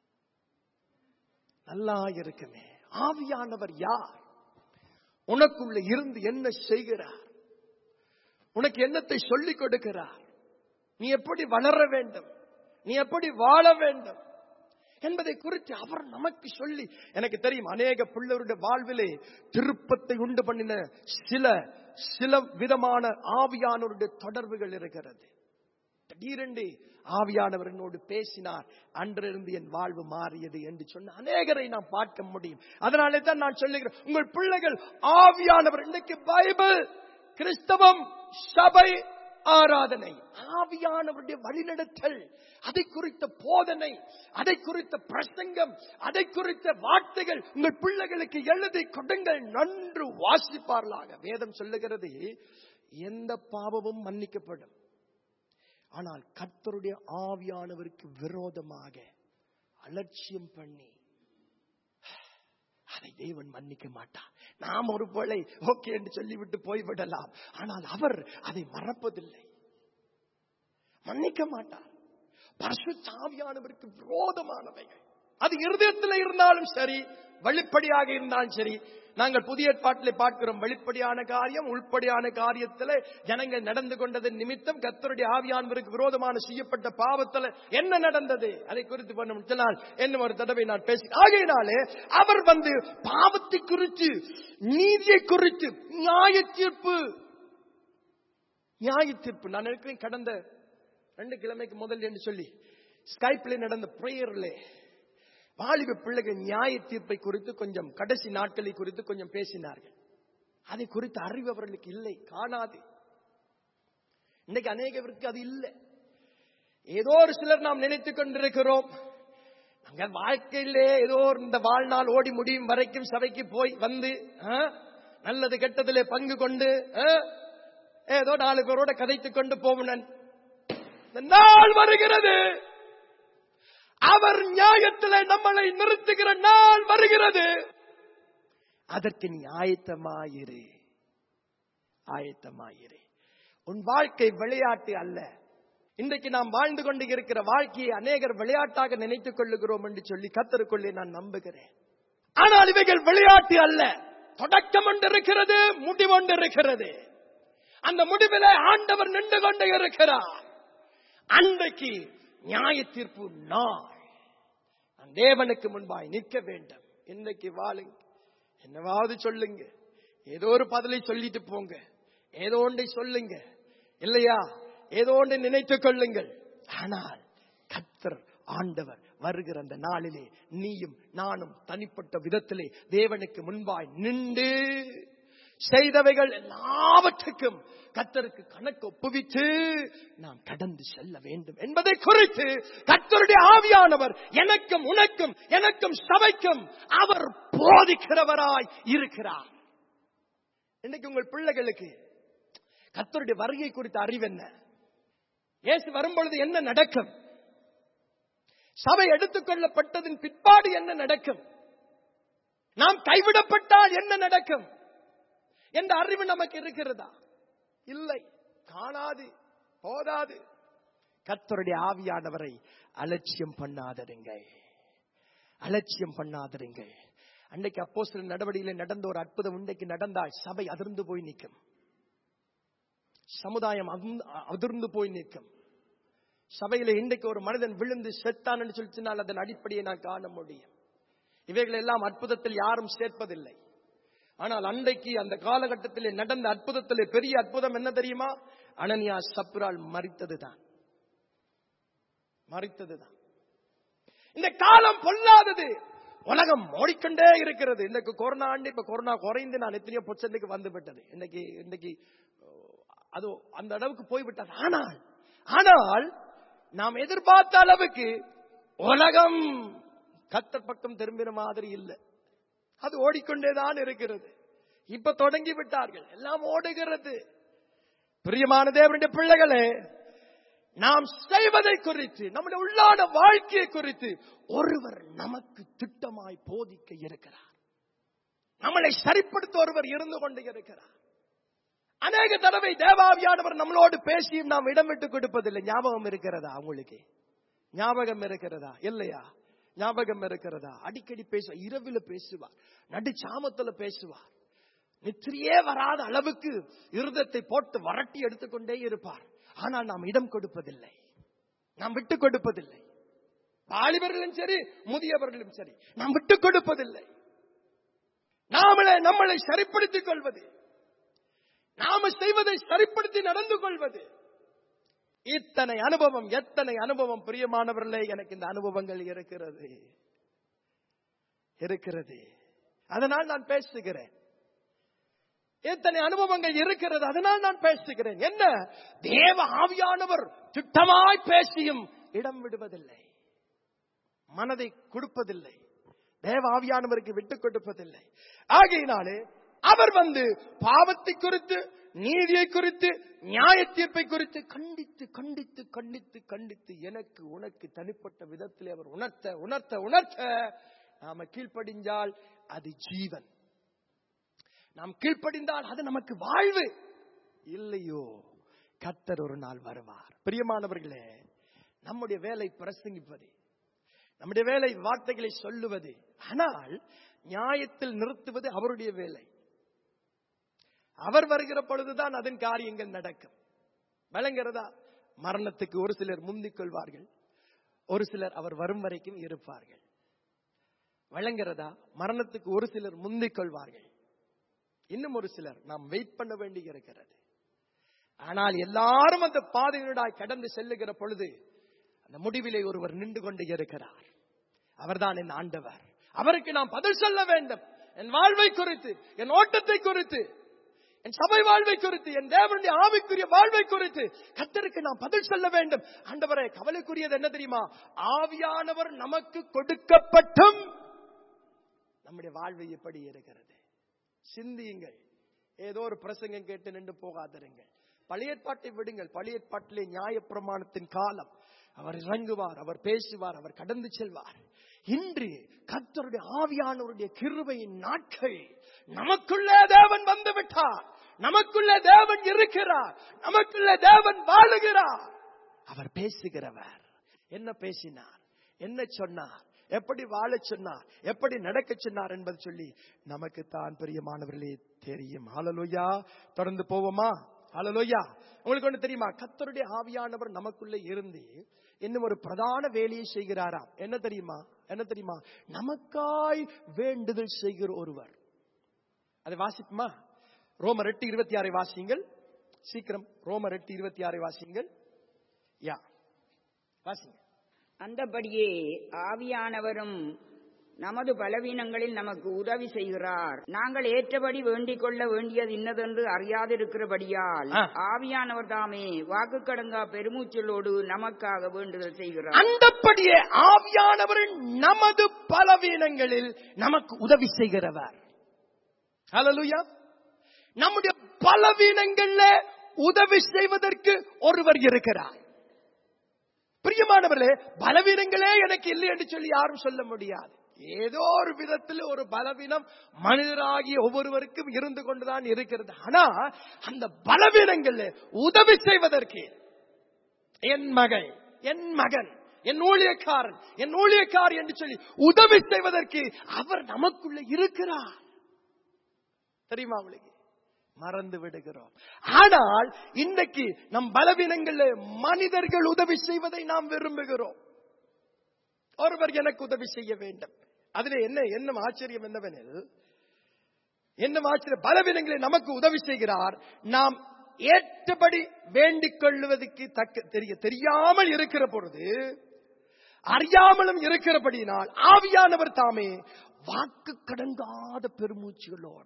நல்லா இருக்குமே. ஆவியானவர் யார்? உனக்குள்ள இருந்து என்ன செய்கிறார்? உனக்கு என்னத்தை சொல்லிக் கொடுக்கிறார்? நீ எப்படி வளர வேண்டும், நீ எப்படி வாழ வேண்டும் என்பதை குறித்து அவர் நமக்கு சொல்லி, எனக்கு தெரியும் அநேக பிள்ளைகளுடைய வாழ்விலே திருப்பத்தை உண்டு பண்ணின சில விதமான ஆவியானவருடைய தொடர்புகள் இருக்கிறது. திடீரென்று ஆவியானவர் என்னோடு பேசினார், அன்றிருந்து என் வாழ்வு மாறியது என்று சொன்ன அநேகரை நாம் பார்க்க முடியும். அதனாலே தான் நான் சொல்லுகிறேன், உங்கள் பிள்ளைகள் ஆவியானவர், இன்றைக்கு பைபிள், கிறிஸ்தவம், சபை, ஆராதனை, ஆவியானவருடைய வழிநடத்தல், அதை குறித்த போதனை, அதை குறித்த பிரசங்கம், அதை குறித்த வார்த்தைகள் உங்கள் பிள்ளைகளுக்கு எழுதி கொடுங்கள், நன்று வாசிப்பார்களாக. வேதம் சொல்லுகிறது, எந்த பாவமும் மன்னிக்கப்படும். ஆனால் கர்த்தருடைய ஆவியானவருக்கு விரோதமாக அலட்சியம் பண்ணி அதை தேவன் மன்னிக்க மாட்டார். நாம் ஒரு போல ஓகே என்று சொல்லிவிட்டு போய்விடலாம், ஆனால் அவர் அதை மறப்பதில்லை, மன்னிக்க மாட்டார். பரிசுத்த ஆவியானவருக்கு விரோதமானவைகள், அது இருதயத்தில் இருந்தாலும் சரி, வெளிப்படையாக இருந்தாலும் சரி. நாங்கள் புதிய ஏற்பாட்டிலே பார்க்கிறோம், வெளிப்படையான காரியம், உள்படையான காரியத்தில் ஜனங்கள் நடந்து கொண்டது நிமித்தம் கர்த்தருடைய ஆவியானவருக்கு விரோதமான செய்யப்பட்ட பாவத்தில் என்ன நடந்தது, அதை குறித்து பண்ண என்ன ஒரு தடவை நான் பேசி. ஆகையினாலே அவர் பாவத்தை குறித்து, நீதியை குறித்து, நியாய தீர்ப்பு நான் இருக்கிறேன். கடந்த 2 கிழமைக்கு முதல் என்று சொல்லி ஸ்கைப்ல நடந்த பிரேயர்ல வாலிப பிள்ளைகள் நியாய தீர்ப்பை குறித்து கொஞ்சம், கடைசி நாட்களை குறித்து கொஞ்சம் பேசினார்கள். அதை குறித்து அறிவு அவர்களுக்கு இல்லை, காணாது. இன்னைக்கு அநேகருக்கு அது இல்லை. ஏதோ ஒரு சிலர் நாம் நினைத்துக் கொண்டிருக்கிறோம், நாங்கள் வாழ்க்கையிலே ஏதோ இந்த வாழ்நாள் ஓடி முடியும் வரைக்கும் சபைக்கு போய் வந்து நல்லது கெட்டதிலே பங்கு கொண்டு ஏதோ 4 பேரோட கதைத்துக் கொண்டு போவனன். நாள் வருகிறது, அவர் நியாயத்திலே நம்மளை நிறுத்துகிற நாள் வருகிறது. அதற்கு நீ ஆயத்தமாயிரு. உன் வாழ்க்கை விளையாட்டு அல்ல. இன்றைக்கு நாம் வாழ்ந்து கொண்டு இருக்கிற வாழ்க்கையை அநேகர் விளையாட்டாக நினைத்துக் கொள்ளுகிறோம் என்று சொல்லி கர்த்தருக்குள்ளே நான் நம்புகிறேன். ஆனால் இவைகள் விளையாட்டு அல்ல. தொடக்கம் ஒன்று இருக்கிறது, முடிவு ஒன்று இருக்கிறது. அந்த முடிவிலே ஆண்டவர் நின்று கொண்டு இருக்கிறார். அன்றைக்கு நியாய தீர்ப்பு நாள். தேவனுக்கு முன்பாய் நிற்க வேண்டும். இன்னைக்கு வாழுங்க, என்னவாவது சொல்லுங்க, ஏதோ ஒரு பதிலை சொல்லிட்டு போங்க, ஏதோ ஒன்றை சொல்லுங்க, இல்லையா, ஏதோ ஒன்றை நினைத்துக் கொள்ளுங்கள். ஆனால் கர்த்தர் ஆண்டவர் வருகிற அந்த நாளிலே நீயும் நானும் தனிப்பட்ட விதத்திலே தேவனுக்கு முன்பாய் நின்று செய்தவைகள் எல்லாவற்றுக்கும் கர்த்தருக்கு கணக்கு ஒப்புவித்து நாம் கடந்து செல்ல வேண்டும் என்பதை குறித்து கர்த்தருடைய ஆவியானவர் எனக்கும் உனக்கும் எனக்கும் சபைக்கும் அவர் போதிக்கிறவராய் இருக்கிறார். இன்னைக்கு உங்கள் பிள்ளைகளுக்கு கர்த்தருடைய வருகை குறித்த அறிவு என்ன? இயேசு வரும்பொழுது என்ன நடக்கும்? சபை எடுத்துக்கொள்ளப்பட்டதின் பிற்பாடு என்ன நடக்கும்? நாம் கைவிடப்பட்டால் என்ன நடக்கும் என்ற அறிவு நமக்கு இருக்கிறதா? இல்லை, காணாது, போதாது. கர்த்தருடைய ஆவியானவரை அலட்சியம் பண்ணாதீர்கள், அலட்சியம் பண்ணாதீர்கள். அன்னைக்கு அப்போஸ்தலர் நடவடிக்கையில் நடந்த ஒரு அற்புதம் இன்றைக்கு நடந்தால் சபை அதிர்ந்து போய் நிற்கும், சமுதாயம் அதிர்ந்து போய் நிற்கும். சபையில இன்றைக்கு ஒரு மனிதன் விழுந்து செத்தான் என்று சொல்லினால் அதன் அடிப்படையை நான் காண முடியும். இவைகள் எல்லாம் அற்புதத்தில் யாரும் சேர்ப்பதில்லை. ஆனால் அன்றைக்கு அந்த காலகட்டத்திலே நடந்த அற்புதத்திலே பெரிய அற்புதம் என்ன தெரியுமா? அனனியா சப்புரால் மரித்ததுதான். இந்த காலம் பொல்லாதது. உலகம் ஓடிக்கொண்டே இருக்கிறது. இன்னைக்கு கொரோனா ஆண்டு, இப்ப கொரோனா குறைந்து நான் எத்தனையோ பொச்சத்துக்கு வந்து விட்டது. இன்னைக்கு அது அந்த அளவுக்கு போய்விட்டது. ஆனால் நாம் எதிர்பார்த்த அளவுக்கு உலகம் கர்த்தர் பக்கம் திரும்பின மாதிரி இல்லை. அது ஓடிக்கொண்டேதான் இருக்கிறது. இப்ப தொடங்கி விட்டார்கள், எல்லாம் ஓடுகிறது. பிரியமான தேவனுடைய பிள்ளைகளே, நாம் செய்வதை குறித்து, நம்முடைய உள்ளான வாழ்க்கையை குறித்து ஒருவர் நமக்கு திட்டமாய் போதிக்க இருக்கிறார். நம்மளை சரிப்படுத்த ஒருவர் இருந்து கொண்டு இருக்கிறார். அநேக தடவை தேவாவியானவர் நம்மளோடு பேசியும் நாம் இடம் விட்டு கொடுப்பதில்லை. ஞாபகம் இருக்கிறதா உங்களுக்கு? ஞாபகம் இருக்கிறதா? இல்லையா? ஞாபகம் இருக்கிறதா? அடிக்கடி பேசுவார், இரவில் பேசுவார், நடுச்சாமத்துல பேசுவார், நித்திரையே வராத அளவுக்கு இருதயத்தை போட்டு வரட்டி எடுத்துக்கொண்டே இருப்பார். ஆனால் நாம் இடம் கொடுப்பதில்லை, நாம் விட்டு கொடுப்பதில்லை. வாலிபர்களும் சரி, முதியவர்களும் சரி, நாம் விட்டு கொடுப்பதில்லை. நம்மளை சரிப்படுத்திக் கொள்வது, நாம செய்வதை சரிப்படுத்தி நடந்து கொள்வது. இத்தனை அனுபவம், எத்தனை அனுபவம் பிரியமானவர்களே, எனக்கு இந்த அனுபவங்கள் இருக்கிறது. அதனால் நான் பேசுகிறேன். எத்தனை அனுபவங்கள் இருக்கிறது, அதனால் நான் பேசுகிறேன். என்ன? தேவ ஆவியானவர் திட்டமாய் பேசியும் இடம் விடுவதில்லை, மனதை கொடுப்பதில்லை, தேவ ஆவியானவருக்கு விட்டுக் கொடுப்பதில்லை. ஆகையினாலே அவர் பாவத்தை குறித்து, நீதியை குறித்து, நியாய தீர்ப்பை குறித்து கண்டித்து கண்டித்து கண்டித்து கண்டித்து எனக்கு உனக்கு தனிப்பட்ட விதத்தில் அவர் உணர்த்த உணர்த்த உணர்த்த நாம கீழ்ப்படிஞ்சால் அது ஜீவன். நாம் கீழ்ப்படிந்தால் அது நமக்கு வாழ்வு. இல்லையோ கர்த்தர் ஒரு நாள் வருவார். பிரியமானவர்களே, நம்முடைய வேலை பிரசங்கிப்பது, நம்முடைய வேலை வார்த்தைகளை சொல்லுவது. ஆனால் நியாயத்தில் நிறுத்துவது அவருடைய வேலை. அவர் வருகிற பொழுதுதான் அதன் காரியங்கள் நடக்கும். விளங்குகிறதா? மரணத்துக்கு ஒரு சிலர் முந்திக் கொள்வார்கள், ஒரு சிலர் அவர் வரும் வரைக்கும் இருப்பார்கள். விளங்குகிறதா? மரணத்துக்கு ஒரு சிலர் முந்திக் கொள்வார்கள், இன்னும் ஒரு சிலர் நாம் வெயிட் பண்ண வேண்டி இருக்கிறது. ஆனால் எல்லாரும் அந்த பாதையினூடாய் கடந்து செல்லுகிற பொழுது அந்த முடிவிலே ஒருவர் நின்று கொண்டு இருக்கிறார். அவர்தான் என் ஆண்டவர். அவருக்கு நாம் பதில் சொல்ல வேண்டும். என் வாழ்வை குறித்து, என் ஓட்டத்தை குறித்து, என் சபை வாழ்வை குறித்து, என் தேவனுடைய ஆவிக்குரிய வாழ்வை குறித்து கர்த்தருக்கு நாம் பதில் சொல்ல வேண்டும். ஆண்டவரே, கவலைக்குரியது என்ன தெரியுமா? ஆவியானவர் நமக்கு கொடுக்கப்பட்டும் நம்முடைய வாழ்வை எப்படி இருக்கிறது? சிந்தியுங்கள். ஏதோ ஒரு பிரசங்கம் கேட்டு நின்று போகாதிருங்கள். பழைய ஏற்பாட்டை விடுங்கள். பழைய ஏற்பாட்டிலே நியாயப்பிரமாணத்தின் காலம். அவர் இறங்குவார், அவர் பேசுவார், அவர் கடந்து செல்வார். இன்று கர்த்தருடைய ஆவியானவருடைய கிருபையின் நாட்கள். நமக்குள்ளே தேவன் வந்து விட்டார், நமக்குள்ளே தேவன் இருக்கிறார், நமக்குள்ளே தேவன் வாழுகிறார். அவர் பேசுகிறவர். என்ன பேசினார், என்ன சொன்னார், எப்படி வாழ சொன்னார், எப்படி நடக்க சொன்னார் என்பது சொல்லி நமக்கு தான் பிரியமானவர்களே தெரியும். ஹல்லேலூயா. தொடர்ந்து போவோமா? ஹல்லேலூயா. உங்களுக்கு ஒன்று தெரியுமா? கர்த்தருடைய ஆவியானவர் நமக்குள்ளே இருந்து இன்னும் ஒரு பிரதான வேலையை செய்கிறாராம். என்ன தெரியுமா? நமக்காய் வேண்டுதல் செய்கிற ஒருவர். அதை வாசிப்புமா? ரோமர் 8:26 வாசியுங்கள். சீக்கிரம் ரோமர் 8:26 வாசியுங்கள். வாசிங்க.
அந்தபடியே ஆவியானவரும் நமது பலவீனங்களில் நமக்கு உதவி செய்கிறார். நாங்கள் ஏற்றபடி வேண்டிக் கொள்ள வேண்டியது இன்னதென்று அறியாதிருக்கிறபடியால் ஆவியானவர் தாமே வாக்கு கடங்கா பெருமூச்சலோடு நமக்காக வேண்டுதல் செய்கிறார்.
அந்தபடியே ஆவியானவர் நமது பலவீனங்களில் நமக்கு உதவி செய்கிறவர். ஹல்லேலூயா. நம்முடைய பலவீனங்களில் உதவி செய்வதற்கு ஒருவர் இருக்கிறார். பிரியமானவர்களே, பலவீனங்களே எனக்கு இல்லை என்று சொல்லி யாரும் சொல்ல முடியாது. ஏதோ ஒரு விதத்தில் ஒரு பலவீனம் மனிதராகிய ஒவ்வொருவருக்கும் இருந்து கொண்டுதான் இருக்கிறது. ஆனா அந்த பலவீனங்கள் உதவி செய்வதற்கு என் மகள், என் மகன், என் ஊழியக்காரன், என் ஊழியக்காரி என்று சொல்லி உதவி செய்வதற்கு அவர் நமக்குள்ள இருக்கிறார். தெரியுமா உங்களுக்கு? மறந்து விடுகிறோம். ஆனால் இன்றைக்கு நம் பலவீனங்கள் மனிதர்கள் உதவி செய்வதை நாம் விரும்புகிறோம். ஒருவர் எனக்கு உதவி செய்ய வேண்டும். அதிலே என்ன ஆச்சரியம் என்னவெனில், என்ன ஆச்சரியம், பலவீனங்களை நமக்கு உதவி செய்கிறார். நாம் ஏற்றபடி வேண்டிக் கொள்வதற்கு தெரியாமல் இருக்கிற பொழுது, அறியாமலும் இருக்கிறபடியினால் ஆவியானவர் தாமே வாக்கு கடங்காத பெருமூச்சுகளோடு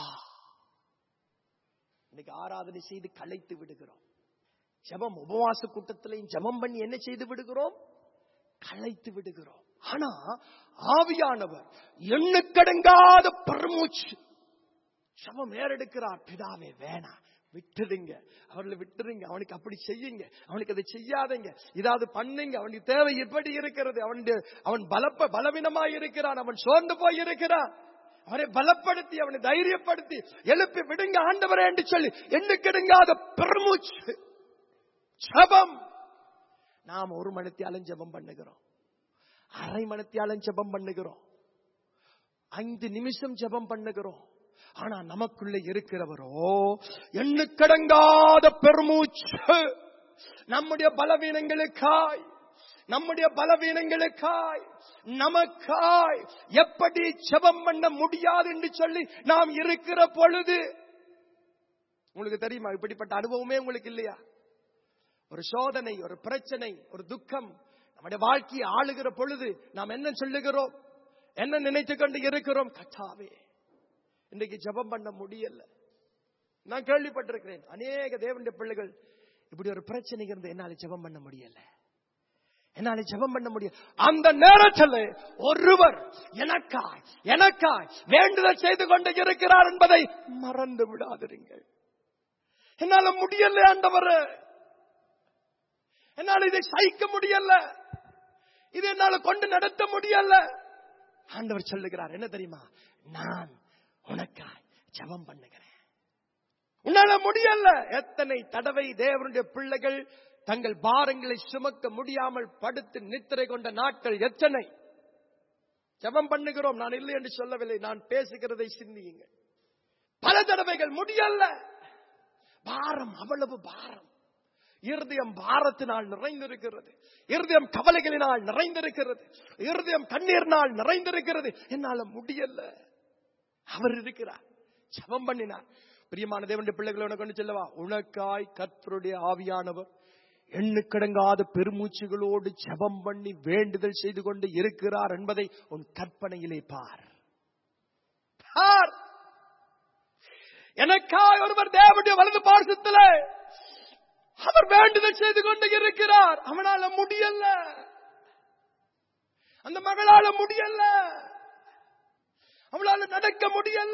இன்னைக்கு ஆராதனை செய்து கலைத்து விடுகிறோம். ஜெபம் உபவாச கூட்டத்திலையும் ஜெபம் பண்ணி என்ன செய்து விடுகிறோம்? கலைத்து விடுகிறோம். ஆனா ஆவியானவர் எண்ணுக்கடங்காத பெருமூச்சு ஜெபம் ஏறெடுக்கிறார். பிதாவே வேணாம், விட்டுடுங்க, அவர்களை விட்டுருங்க, அவனுக்கு அப்படி செய்யுங்க, அவனுக்கு அதை செய்யாதீங்க, இதாவது பண்ணுங்க, அவனுக்கு தேவை எப்படி இருக்கிறது, அவன் பலவீனமாய் இருக்கிறான், அவன் சோர்ந்து போய் இருக்கிறான், அவனை பலப்படுத்தி அவனை தைரியப்படுத்தி எழுப்பி விடுங்க ஆண்டவரே என்று சொல்லி எண்ணுக்கடங்காத பெருமூச்சு ஜெபம். நாம் ஒரு மணித்தியாலும் ஜெபம் பண்ணுகிறோம், அரை மணித்தியாலும் ஜெபம் பண்ணுகிறோம், 5 நிமிஷம் ஜெபம் பண்ணுகிறோம். ஆனா நமக்குள்ள இருக்கிறவரோ எண்ணுக்கடங்காத பெருமூச்சு. நம்முடைய பலவீனங்களுக்காய், நம்முடைய பலவீனங்களுக்காய், நமக்காய் எப்படி ஜெபம் பண்ண முடியாது என்று சொல்லி நாம் இருக்கிற பொழுது, உங்களுக்கு தெரியுமா, இப்படிப்பட்ட அனுபவமே உங்களுக்கு இல்லையா? ஒரு சோதனை, ஒரு பிரச்சனை, ஒரு துக்கம் நம்முடைய வாழ்க்கையை ஆளுகிற பொழுது நாம் என்ன சொல்லுகிறோம், என்ன நினைத்துக் கொண்டு இருக்கிறோம்? கர்த்தாவே இன்றைக்கு ஜெபம் பண்ண முடியல. நான் கேள்விப்பட்டிருக்கிறேன், அநேக தேவனுடைய பிள்ளைகள் இப்படி ஒரு பிரச்சனை இருந்து என்னால ஜெபம் பண்ண முடியல, என்னால ஜெபம் பண்ண முடியும். அந்த நேரத்தில் ஒருவர் எனக்காய் வேண்டுதல் செய்து கொண்டு இருக்கிறார் என்பதை மறந்து விடாதீர்கள். என்னால முடியல ஆண்டவரே, என்னால இதை சகிக்க முடியல, இதை என்னால கொண்டு நடத்த முடியல. ஆண்டவர் சொல்லுகிறார் என்ன தெரியுமா? நான் உனக்காய் ஜெபம் பண்ணுகிறேன். உன்னால முடியல. எத்தனை தடவை தேவனுடைய பிள்ளைகள் தங்கள் பாரங்களை சுமக்க முடியாமல் படுத்து நித்திரை கொண்ட நாட்கள் எத்தனை. ஜெபம் பண்ணுகிறோம், நான் இல்லை என்று சொல்லவில்லை, நான் பேசுகிறதை சிந்தியுங்கள். பல தடவைகள் முடியல, பாரம், அவ்வளவு பாரம், இருதயம் பாரத்தினால் நிறைந்திருக்கிறது, இருதயம் கவலைகளினால் நிறைந்திருக்கிறது, இருதயம் கண்ணீரினால் நிறைந்திருக்கிறது. என்னால முடியல. அவர் இருக்கிறார், ஜெபம் பண்ணினார். பிரியமான தேவனுடைய பிள்ளைகளை கொண்டு செல்லவா, உனக்காய் கர்த்தருடைய ஆவியானவர் எண்ணுக்கடங்காத பெருமூச்சுகளோடு ஜெபம் பண்ணி வேண்டுதல் செய்து கொண்டு இருக்கிறார் என்பதை உன் கற்பனையிலே பார். எனக்காய் ஒருவர் தேவனுடைய வலது பார்சத்திலே அவர் வேண்டுதல் செய்து கொண்டு இருக்கிறார். அவனால முடியல, அந்த மகளால முடியல, அவளால நடக்க முடியல.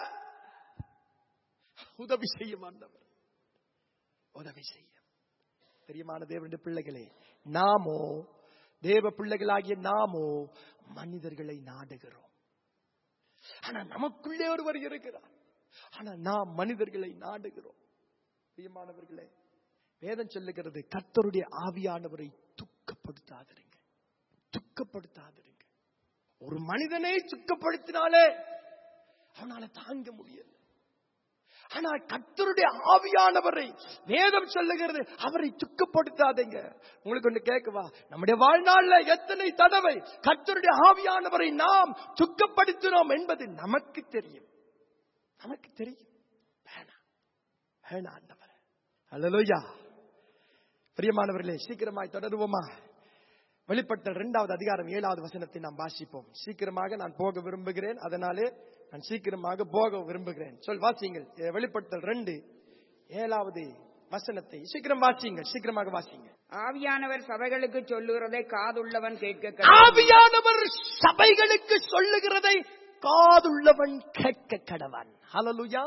உதவி செய்யும் ஆண்டவர், உதவி செய்யும். பிரியமான தேவனுடைய பிள்ளைகளே, நாமோ தேவ பிள்ளைகளாகிய நாமோ மனிதர்களை நாடுகிறோம். ஆனா நமக்குள்ளே ஒருவர் இருக்கிறார், ஆனா நாம் மனிதர்களை நாடுகிறோம். பிரியமானவர்களே, வேதம் சொல்லுகிறது, கர்த்தருடைய ஆவியானவரை துக்கப்படுத்தாதீங்க, துக்கப்படுத்தாதீங்க. ஒரு மனிதனை துக்கப்படுத்தினாலே அவனால தாங்க முடியல. ஆனால் கர்த்தருடைய ஆவியானவரை வேதம் சொல்லுகிறது, அவரை துக்கப்படுத்தாதீங்க. உங்களுக்கு ஒன்று கேட்கவா, நம்முடைய வாழ்நாள்ல எத்தனை தடவை கர்த்தருடைய ஆவியானவரை நாம் துக்கப்படுத்தினோம் என்பது நமக்கு தெரியும், நமக்கு தெரியும். வேணாம், வேணாம் ஆண்டவரே. அல்லேலூயா. பிரியமானவர்களே, சீக்கிரமாய் தொடருவோமா? வெளிப்படுத்தல் 2வது அதிகாரம் 7வது வசனத்தை நாம் வாசிப்போம். சீக்கிரமாக நான் போக விரும்புகிறேன், அதனாலே நான் சீக்கிரமாக போக விரும்புகிறேன். வாசிங்கள். வெளிப்படுத்தல் 2:7 வசனத்தை சீக்கிரம் வாசிங்கள், சீக்கிரமாக வாசிங்க.
ஆவியானவர் சபைகளுக்கு சொல்லுகிறதை காதுள்ளவன் கேட்க கடவன்.
ஆவியானவர் சபைகளுக்கு சொல்லுகிறதை காதுள்ளவன் கேட்க கடவன். ஹல்லேலூயா.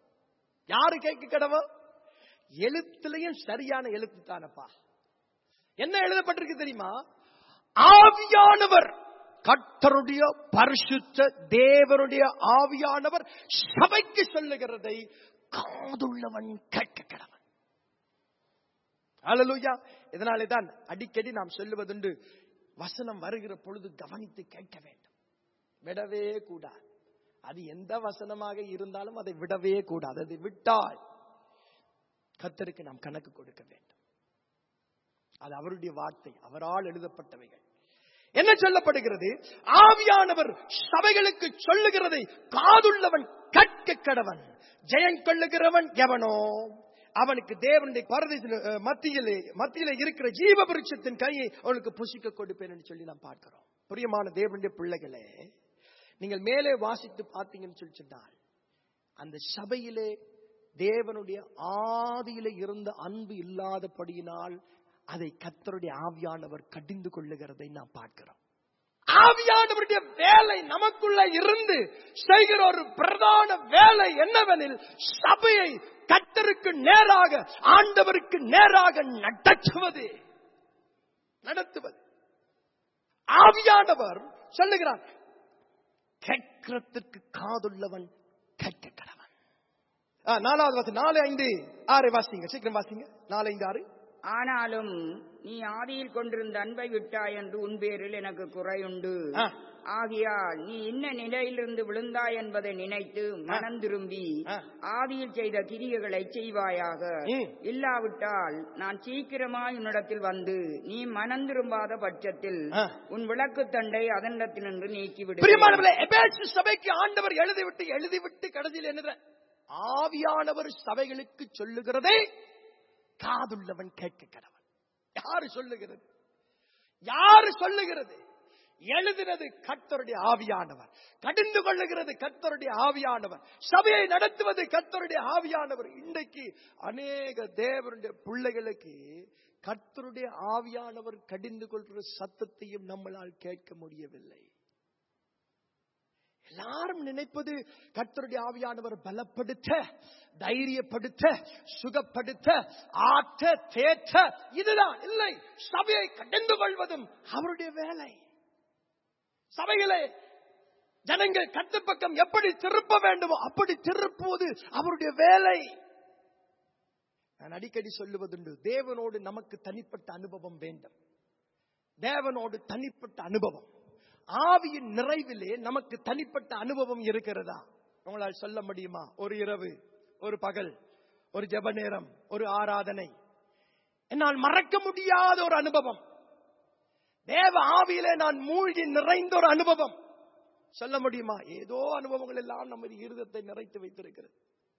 யாரு கேட்க கடவன்? எழுத்துலயும் சரியான எழுத்து தானப்பா. என்ன எழுதப்பட்டிருக்கு தெரியுமா? ஆவியானவர், கர்த்தருடைய பரிசுத்த தேவனுடைய ஆவியானவர் சபைக்கு சொல்லுகிறதை காதுள்ளவன் கேட்க கடவன். ஹல்லேலூயா. இதனாலே தான் அடிக்கடி நாம் சொல்லுவதுண்டு, வசனம் வருகிற பொழுது கவனித்து கேட்க வேண்டும். விடவே கூடாது. அது எந்த வசனமாக இருந்தாலும் அதை விடவே கூடாது. அதை விட்டால் கர்த்தருக்கு நாம் கணக்கு கொடுக்க வேண்டும். அது அவருடைய வார்த்தை, அவரால் எழுதப்பட்டவைகள். என்ன சொல்லப்படுகிறது? ஆவியானவர் சபைகளுக்கு சொல்லுகிறதை காதுள்ளவன் கேட்க கடவன். ஜெயம் கொள்ளுகிறவன் எவனோ அவனுக்கு தேவனுடைய மத்தியிலே இருக்கிற ஜீவ விருட்சத்தின் கையை அவனுக்கு புசிக்க கொடுப்பேன் என்று சொல்லி நாம் பார்க்கிறோம். பிரியமான தேவனுடைய பிள்ளைகளே, நீங்கள் மேலே வாசித்து பார்த்தீங்கன்னு சொல்லி சொன்னால், அந்த சபையிலே தேவனுடைய ஆதியிலே இருந்த அன்பு இல்லாதபடியினால் அதை கர்த்தருடைய ஆவியானவர் கடிந்து கொள்ளுகிறதை நாம் பார்க்கிறோம். ஆவியானவருடைய வேலை நமக்குள்ள இருந்து செய்கிற ஒரு பிரதான வேலை என்னவெனில், சபையை கர்த்தருக்கு நேராக, ஆண்டவருக்கு நேராக நடத்துவது. ஆவியானவர் சொல்லுகிறார், கேட்கிறதுக்கு காதுள்ளவன் கேட்க கடவன். 4வது வசனம் 4:5-6 வாசிங்க, சீக்கிரம் வாசிங்க. 4:5-6.
ஆனாலும் நீ ஆதியில் கொண்டிருந்த அன்பை விட்டாய் என்று உன் பேரில் எனக்கு குறையுண்டு. ஆகையால் நீ இன்ன நிலையிலிருந்து விழுந்தாய் என்பதை நினைத்து மனம் திரும்பி ஆதியில் செய்த கிரியைகளை செய்வாயாக. இல்லாவிட்டால் நான் சீக்கிரமாய் உன்னிடத்தில் வந்து நீ மனம் திரும்பாத பட்சத்தில் உன் விளக்கு தண்டை அதனிடத்திலிருந்து நீக்கிவிடு.
சபைக்கு ஆண்டவர் எழுதிவிட்டு கடைசியில் என்ன? ஆவியானவர் சபைகளுக்கு சொல்லுகிறதை காதுள்ளவன் கேட்க கடவன். யாரு சொல்லுகிறது? யாரு சொல்லுகிறது? எழுதினது கர்த்தருடைய ஆவியானவர், கடிந்து கொள்ளுகிறது கர்த்தருடைய ஆவியானவர், சபையை நடத்துவது கர்த்தருடைய ஆவியானவர். இன்றைக்கு அநேக தேவனுடைய பிள்ளைகளுக்கு கர்த்தருடைய ஆவியானவர் கடிந்து கொள்கிற சத்தத்தையும் நம்மளால் கேட்க முடியவில்லை. எல்லாரும் நினைப்பது கர்த்தருடைய ஆவியானவர் பலப்படுத்த, தைரியப்படுத்த, சுகப்படுத்த, ஆற்ற, தேற்ற, இதுதான். இல்லை, சபையை கடிந்து கொள்வதும் அவருடைய வேலை. சபைகளே, ஜனங்கள் கர்த்தர் பக்கம் எப்படி திருப்ப வேண்டுமோ அப்படி திருப்புவது அவருடைய வேலை. நான் அடிக்கடி சொல்லுவதுண்டு, தேவனோடு நமக்கு தனிப்பட்ட அனுபவம் வேண்டும். தேவனோடு தனிப்பட்ட அனுபவம், ஆவியின் நிறைவிலே நமக்கு தனிப்பட்ட அனுபவம் இருக்கிறதா? உங்களால் சொல்ல முடியுமா? ஒரு இரவு, ஒரு பகல், ஒரு ஜெப நேரம், ஒரு ஆராதனை, என்னால் மறக்க முடியாத ஒரு அனுபவம், தேவ ஆவியிலே நான் மூழ்கி நிறைந்த ஒரு அனுபவம் சொல்ல முடியுமா? ஏதோ அனுபவங்கள் எல்லாம் நம்ம இருதயத்தை நிறைத்து வைத்திருக்கிறது.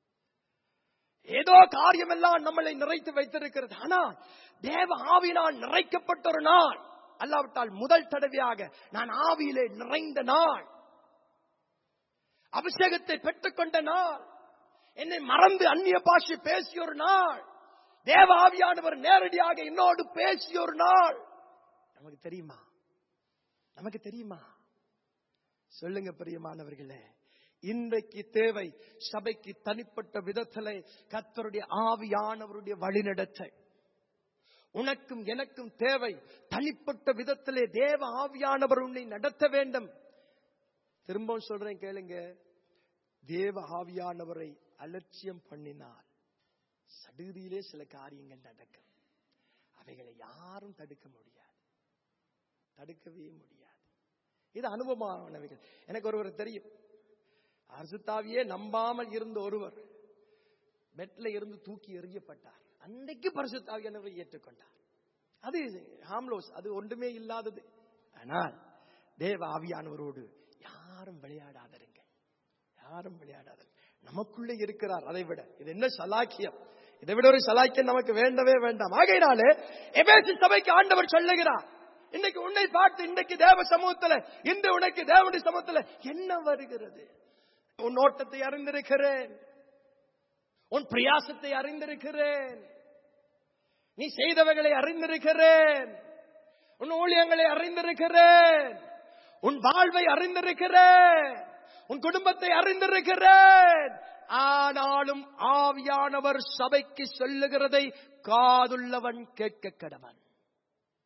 ஏதோ காரியம் எல்லாம் நம்மளை நிறைத்து வைத்திருக்கிறது. ஆனால் தேவ ஆவியினால் நிறைக்கப்பட்ட ஒரு நாள், அல்லாவிட்டால் முதல் தடவையாக நான் ஆவியிலே நிறைந்த நாள், அபிஷேகத்தை பெற்றுக்கொண்ட நாள், என்னை மறந்து அந்நிய பாஷை பேசிய ஒரு நாள், தேவ ஆவியானவர் நேரடியாக என்னோடு பேசிய ஒரு நாள். நமக்கு தெரியுமா? நமக்கு தெரியுமா? சொல்லுங்க பிரியமானவர்களே. இன்றைக்கு தேவை சபைக்கு தனிப்பட்ட விதத்திலே கர்த்தருடைய ஆவியானவருடைய வழிநடத்தல். உனக்கும் எனக்கும் தேவை தனிப்பட்ட விதத்திலே தேவ ஆவியானவர் உன்னை நடத்த வேண்டும். திரும்பவும் சொல்றேன், கேளுங்க. தேவ ஆவியானவரை அலட்சியம் பண்ணினால் சடுதியிலே சில காரியங்கள் நடக்கும். அவைகளை யாரும் தடுக்க முடியாது, தடுக்கவே முடியாது. இது அனுபவமானவைகள். எனக்கு ஒருவர் தெரியும், அசுத்தாவியே நம்பாமல் இருந்த ஒருவர் பெட்ல இருந்து தூக்கி எறியப்பட்டார். அன்றைக்கு பரிசுத்தாவியானவரை ஏற்றுக்கொண்டார். அது ஹாம்லோஸ், அது ஒன்றுமே இல்லாதது. ஆனால் தேவ ஆவியானவரோடு யாரும் விளையாடாதீர்கள், யாரும் விளையாடாதீர்கள். நமக்குள்ளே இருக்கிறார். அதை விட இது என்ன சலாக்கியம்? இதை விட ஒரு சலாக்கியம் நமக்கு வேண்டவே வேண்டாம். ஆகையினாலே எபேசு சபைக்கு ஆண்டவர் சொல்லுகிறார், இன்னைக்கு உன்னை பார்த்து, இன்னைக்கு தேவ சமூகத்துல, இன்று உனக்கு தேவனுடைய சமூகத்துல என்ன வருகிறது? உன் ஓட்டத்தை அறிந்திருக்கிறேன், உன் பிரயாசத்தை அறிந்திருக்கிறேன், நீ செய்தவைகளை அறிந்திருக்கிறேன், உன் ஊழியங்களை அறிந்திருக்கிறேன், உன் வாழ்வை அறிந்திருக்கிறேன், உன் குடும்பத்தை அறிந்திருக்கிறேன். ஆனாலும் ஆவியானவர் சபைக்கு சொல்லுகிறதை காதுள்ளவன் கேட்க கடவன்.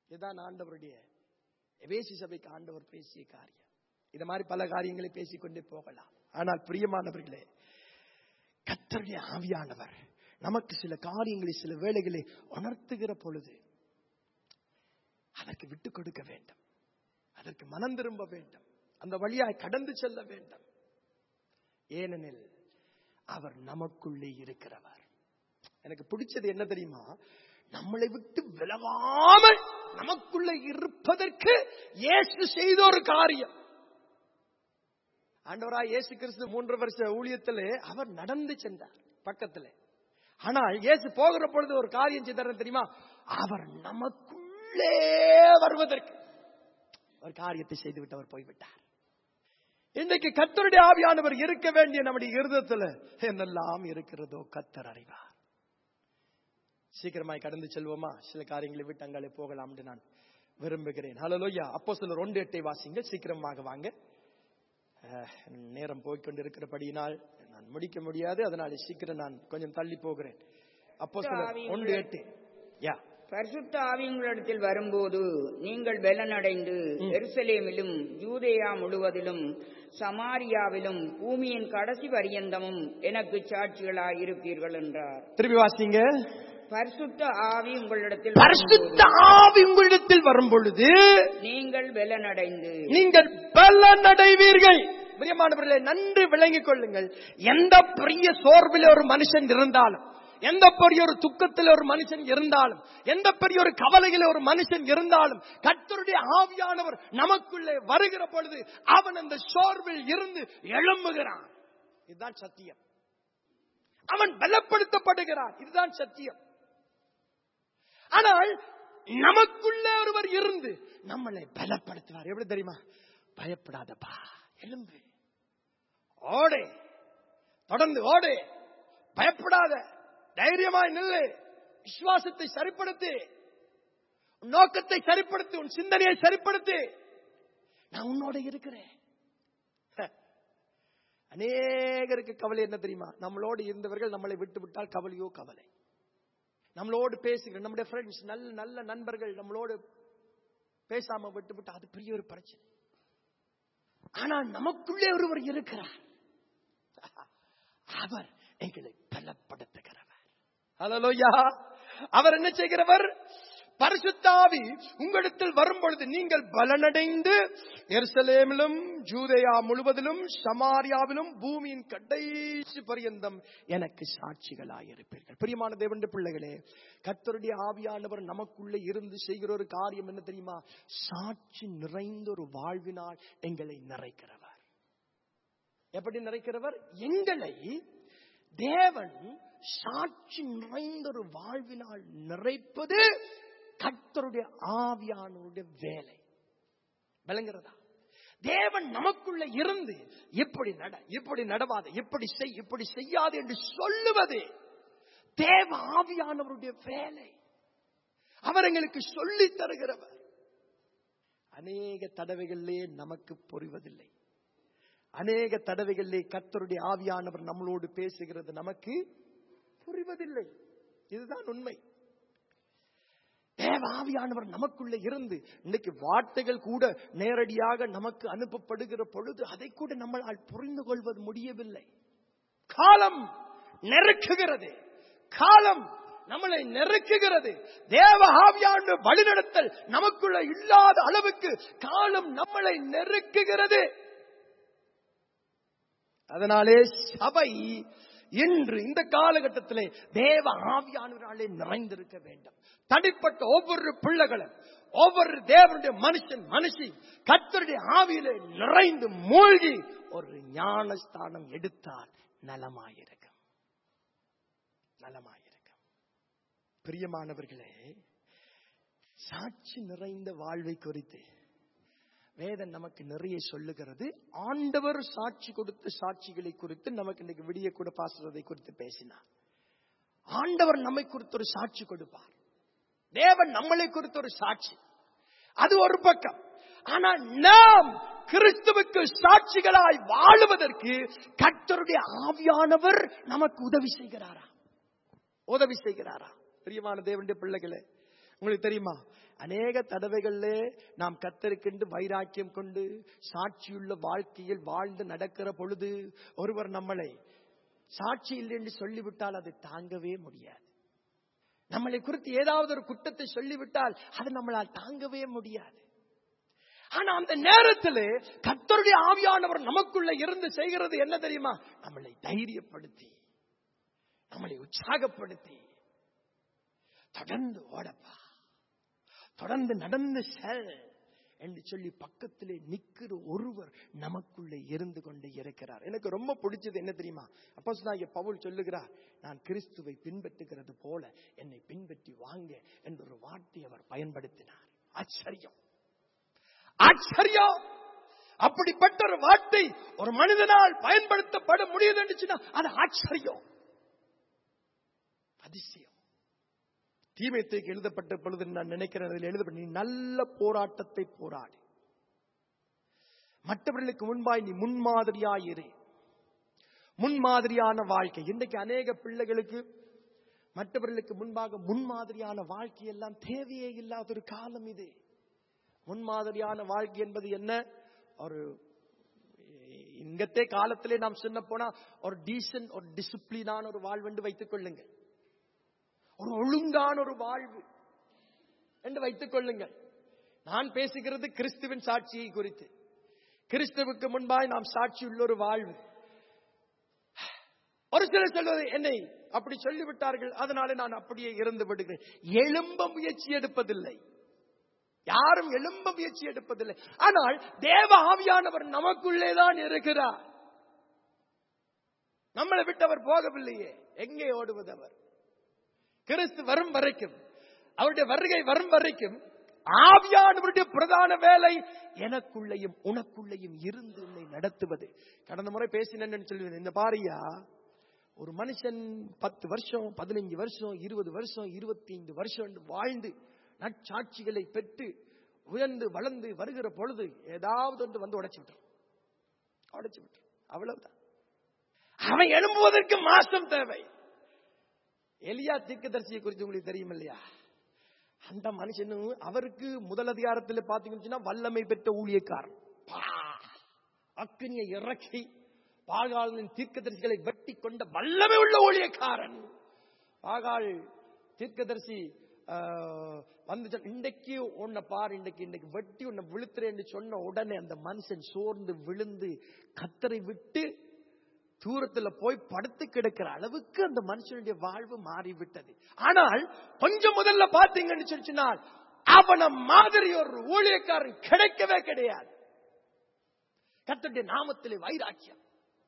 இதுதான் ஆண்டவருடைய எபேசு சபைக்கு ஆண்டவர் பேசிய காரியம். இது மாதிரி பல காரியங்களை பேசிக்கொண்டே போகலாம். ஆனால் பிரியமானவர்களே, கர்த்தருடைய ஆவியானவர் நமக்கு சில காரியங்களை சில வேளைகளை உணர்த்துகிற பொழுது அதற்கு விட்டு கொடுக்க வேண்டும், அதற்கு மனம் திரும்ப வேண்டும், அந்த வழியாய் கடந்து செல்ல வேண்டும். ஏனெனில் அவர் நமக்குள்ளே இருக்கிறவர். எனக்கு பிடிச்சது என்ன தெரியுமா? நம்மளை விட்டு விலகாமல் நமக்குள்ளே இருப்பதற்கு இயேசு செய்த ஒரு காரியம். ஆண்டவராய் இயேசு கிறிஸ்து 3 வருஷ ஊழியத்திலே அவர் நடந்து சென்றார் பக்கத்திலே. ஆனால் இயேசு போகிற பொழுது ஒரு காரியம் செய்தார் தெரியுமா? அவர் நமக்குள்ளே வருவதற்கு ஒரு காரியத்தை செய்துவிட்டு அவர் போய்விட்டார். இன்றைக்கு கர்த்தருடைய ஆவியானவர் இருக்க வேண்டிய நம்முடைய இருதயத்தில் என்னெல்லாம் இருக்கிறதோ கர்த்தர் அறிவார். சீக்கிரமாய் கடந்து செல்வோமா? சில காரியங்களை விட்டு அங்காலே போகலாம் என்று நான் விரும்புகிறேன். ஹல்லேலூயா. அப்போஸ்தலர் 1:8 வாசிங்க. சீக்கிரமாக வாங்க. நேரம் போய்கொண்டிருக்கிறபடியினால் நான் முடிக்க முடியாது. அதனால சீக்கிரம் நான் கொஞ்சம் தள்ளி போகிறேன். அப்போஸ்தலர் 1:8.
பரிசுத்த ஆவி உங்களிடத்தில் வரும்போது நீங்கள் பலனடைந்து எருசலேமிலும் யூதேயா முழுவதிலும் சமாரியாவிலும் பூமியின் கடைசி பரியந்தமும் எனக்கு சாட்சிகளாய் இருப்பீர்கள் என்றார்.
திருப்பி வாசிங்க.
பரிசுத்த ஆவி உங்களிடத்தில்
வரும் பொழுது
நீங்கள்
பலனடைவீர்கள். பிரியமானவர்களே, நன்கு விளங்கிக் கொள்ளுங்கள். எந்த பெரிய சோர்வில் ஒரு மனுஷன் இருந்தாலும், எந்த பெரிய ஒரு துக்கத்தில் ஒரு மனுஷன் இருந்தாலும், எந்த பெரிய ஒரு கவலையில் ஒரு மனுஷன் இருந்தாலும், கர்த்தருடைய ஆவியானவர் நமக்குள்ளே வருகிற பொழுது அவன் அந்த சோர்வில் இருந்து எழும்புகிறான். இதுதான் சத்தியம். அவன் பலப்படுத்தப்படுகிறான். இதுதான் சத்தியம். ஆனால் நமக்குள்ளே ஒருவர் இருந்து நம்மளை பலப்படுத்துவார். எப்படி தெரியுமா? பயப்படாதப்பா, எழும்பு, ஓடு, தொடர்ந்து ஓடு, பயப்படாத, தைரியமாய் நில்லு, விசுவாசத்தை சரிப்படுத்து, நோக்கத்தை சரிப்படுத்து, உன் சிந்தனையை சரிப்படுத்து, நான் உன்னோட இருக்கிறேன். அநேகருக்கு கவலை என்ன தெரியுமா? நம்மளோடு இருந்தவர்கள் நம்மளை விட்டு விட்டால் கவலையோ கவலை. நம்மளோடு பேசுகிற நம்முடைய ஃப்ரெண்ட்ஸ், நல்ல நல்ல நண்பர்கள் நம்மளோடு பேசாம விட்டு விட்டா அது பெரிய ஒரு பிரச்சனை. ஆனால் நமக்குள்ளே ஒருவர் இருக்கிறார். அவர் எங்களை பலப்படுத்துகிறவர். ஹல்லேலூயா. அவர் என்ன செய்கிறவர்? பரிசுத்த ஆவி உங்களிடத்தில் வரும் பொழுது நீங்கள் பலனடைந்து எருசலேமிலும் யூதேயா முழுவதிலும் சமாரியாவிலும் பூமியின் கடைசி பரியந்தம் எனக்கு சாட்சிகளாயிருப்பீர்கள். பிரியமான தேவனுடைய பிள்ளைகளே, கர்த்தருடைய ஆவியானவர் நமக்குள்ளே இருந்து செய்கிற ஒரு காரியம் என்ன தெரியுமா? சாட்சி நிறைந்த ஒரு வாழ்வினால் எங்களை நிறைக்கிறவர். எப்படி நிறைக்கிறவர்? எங்களை தேவன் சாட்சி நிறைந்த ஒரு வாழ்வினால் நிறைப்பது கர்த்தருடைய ஆவியானவருடைய வேலை. விளங்குறதா? தேவன் நமக்குள்ள இருந்து இப்படி நட, இப்படி நடவாத, இப்படி செய், இப்படி செய்யாது என்று சொல்லுவது தேவ ஆவியானவருடைய வேலை. அவர் எங்களுக்கு சொல்லி தருகிறவர். அநேக தடவைகளிலே நமக்கு புரிவதில்லை. அநேக தடவைகளிலே கர்த்தருடைய ஆவியானவர் நம்மளோடு பேசுகிறது நமக்கு புரிவதில்லை. இதுதான் உண்மை. தேவ ஆவியானவர் நமக்குள்ளே இருந்து இன்னைக்கு வார்த்தைகள் கூட நேரடியாக நமக்கு அனுப்பப்படுகிற பொழுது அதை கூட நம்மளால் புரிந்து கொள்வது முடியவில்லை. காலம் நெருக்குகிறது, காலம் நம்மளை நெருக்குகிறது. தேவ ஆவியானவர் வழிநடத்தல் நமக்குள்ள இல்லாத அளவுக்கு காலம் நம்மளை நெருக்குகிறது. அதனாலே சபை இன்று இந்த காலகட்டத்திலே தேவ ஆவியானவராலே நிறைந்திருக்க வேண்டும். தனிப்பட்ட ஒவ்வொரு பிள்ளைகளும், ஒவ்வொரு தேவனுடைய மனுஷி கர்த்தருடைய ஆவியிலே நிறைந்து மூழ்கி ஒரு ஞானஸ்தானம் எடுத்தால் நலமாயிருக்கும், நலமாயிருக்கும். பிரியமானவர்களே, சாட்சி நிறைந்த வாழ்வை குறித்து வேதம் நமக்கு நிறைய சொல்லுகிறது. ஆண்டவர் சாட்சி கொடுத்த சாட்சிகளை குறித்து நமக்கு இன்னைக்கு விடிய கூட பாசுறதை குறித்து பேசினார். ஆண்டவர் நம்மை குறித்து ஒரு சாட்சி கொடுப்பார். தேவன் நம்மளை குறித்து ஒரு சாட்சி. அது ஒரு பக்கம். ஆனால் நாம் கிறிஸ்துவுக்கு சாட்சிகளாய் வாழுவதற்கு கர்த்தருடைய ஆவியானவர் நமக்கு உதவி செய்கிறாரா? உதவி செய்கிறாரா? பிரியமான தேவனுடைய பிள்ளைகளே, உங்களுக்கு தெரியுமா, அநேக தடவைகளிலே நாம் கர்த்தருக்கென்று வைராக்கியம் கொண்டு சாட்சியுள்ள வாழ்க்கையில் வாழ்ந்து நடக்கிற பொழுது ஒருவர் நம்மளை சாட்சி இல்லை என்று சொல்லிவிட்டால் அதை தாங்கவே முடியாது. நம்மளை குறித்து ஏதாவது ஒரு குற்றத்தை சொல்லிவிட்டால் அது நம்மளால் தாங்கவே முடியாது. ஆனா அந்த நேரத்தில் கர்த்தருடைய ஆவியானவர் நமக்குள்ள இருந்து செய்கிறது என்ன தெரியுமா? நம்மளை தைரியப்படுத்தி, நம்மளை உற்சாகப்படுத்தி, தொடர்ந்து ஓடப்பா, தொடர்ந்து நடந்து செல் என்று சொல்லி பக்கத்திலே நிக்கிற ஒருவர் நமக்குள்ளே இருந்து கொண்டே இருக்கிறார். எனக்கு ரொம்ப பிடிச்சது என்ன தெரியுமா? அப்போஸ்தலனாகிய பவுல் சொல்லுகிறார், நான் கிறிஸ்துவை பின்பற்றுகிறது போல என்னை பின்பற்றி வாங்க என்ற ஒரு வார்த்தை அவர் பயன்படுத்தினார். ஆச்சரியம், ஆச்சரியம்! அப்படிப்பட்ட ஒரு வார்த்தை ஒரு மனிதனால் பயன்படுத்தப்பட முடியுது என்று சொன்னா அது ஆச்சரியம், அதிசயம். தீமோத்தேயுக்கு எழுதப்பட்ட பொழுது நான் நினைக்கிறேன், எழுதப்பட்ட, நீ நல்ல போராட்டத்தை போராடி மற்றவர்களுக்கு முன்பாய் நீ முன்மாதிரியாயிரு. முன்மாதிரியான வாழ்க்கை. இன்றைக்கு அநேக பிள்ளைகளுக்கு மற்றவர்களுக்கு முன்பாக முன்மாதிரியான வாழ்க்கை எல்லாம் தேவையே இல்லாத ஒரு காலம் இது. முன்மாதிரியான வாழ்க்கை என்பது என்ன? ஒரு இங்கத்தே காலத்திலே நாம் சொன்ன போனா ஒரு டீசன்ட், ஒரு டிசிப்ளினான ஒரு வாழ்வு என்று வைத்துக் கொள்ளுங்கள். ஒரு ஒழுங்கான ஒரு வாழ்வு என்று வைத்துக் கொள்ளுங்கள். நான் பேசுகிறது கிறிஸ்துவின் சாட்சியை குறித்து. கிறிஸ்துவுக்கு முன்பாய் நாம் சாட்சி உள்ள ஒரு வாழ்வு. ஒரு சிலர் சொல்வது, என்னை அப்படி சொல்லிவிட்டார்கள், அதனால நான் அப்படியே இருந்து விடுகிறேன். எழும்ப முயற்சி எடுப்பதில்லை, யாரும் எழும்ப முயற்சி எடுப்பதில்லை. ஆனால் தேவ ஆவியானவர் நமக்குள்ளேதான் இருக்கிறார். நம்மளை விட்டு அவர் போகவில்லையே. எங்கே ஓடுவது அவர்? கிறிஸ்து வரும் வரைக்கும், அவருடைய வருகை வரும் வரைக்கும் ஆவியானவருடைய பிரதான வேலை எனக்குள்ளேயும் உனக்குள்ளேயும் இருந்து என்னை நடத்துவது. கடந்த முறை பேசினேன்னு சொல்லுவேன். இந்த பாரியா, ஒரு மனுஷன் 10 வருஷம் 15 வருஷம் 20 வருஷம் 25 வருஷம் வாழ்ந்து நற்சாட்சிகளை பெற்று உயர்ந்து வளர்ந்து வருகிற பொழுது ஏதாவது ஒன்று வந்து உடைச்சு விட்டுரும். அவ்வளவுதான். அவன் எழும்புவதற்கு மாசம் தேவை. எலியா தீர்க்கதரிசியை குறித்து உங்களுக்கு தெரியும் இல்லையா? அந்த மனுஷனும் அவருக்கு முதல் அதிகாரத்தில் பாத்தீங்கன்னா வல்லமை பெற்ற ஊழியக்காரன். அக்கினியை இறக்கி பாகாலின் தீர்க்கதரிசிகளை வெட்டி கொண்ட வல்லமை உள்ள ஊழியக்காரன். பாகால் தீர்க்கதரிசி வந்து இன்றைக்கு உன்னை பாரு, இன்றைக்கு வெட்டி உன்னை விழுத்துறேன்னு சொன்ன உடனே அந்த மனுஷன் சோர்ந்து விழுந்து கத்தரை விட்டு தூரத்துல போய் படுத்து கிடக்கிற அளவுக்கு அந்த மனுஷனுடைய வாழ்வு மாறிவிட்டது. ஆனால் கொஞ்சம் முதல்ல பாத்தீங்கன்னு சொன்னால் அவன மாதிரி ஒரு ஊழியக்காரன் கிடைக்கவே கிடையாது. கர்த்தருடைய நாமத்திலே வைராக்கியம்.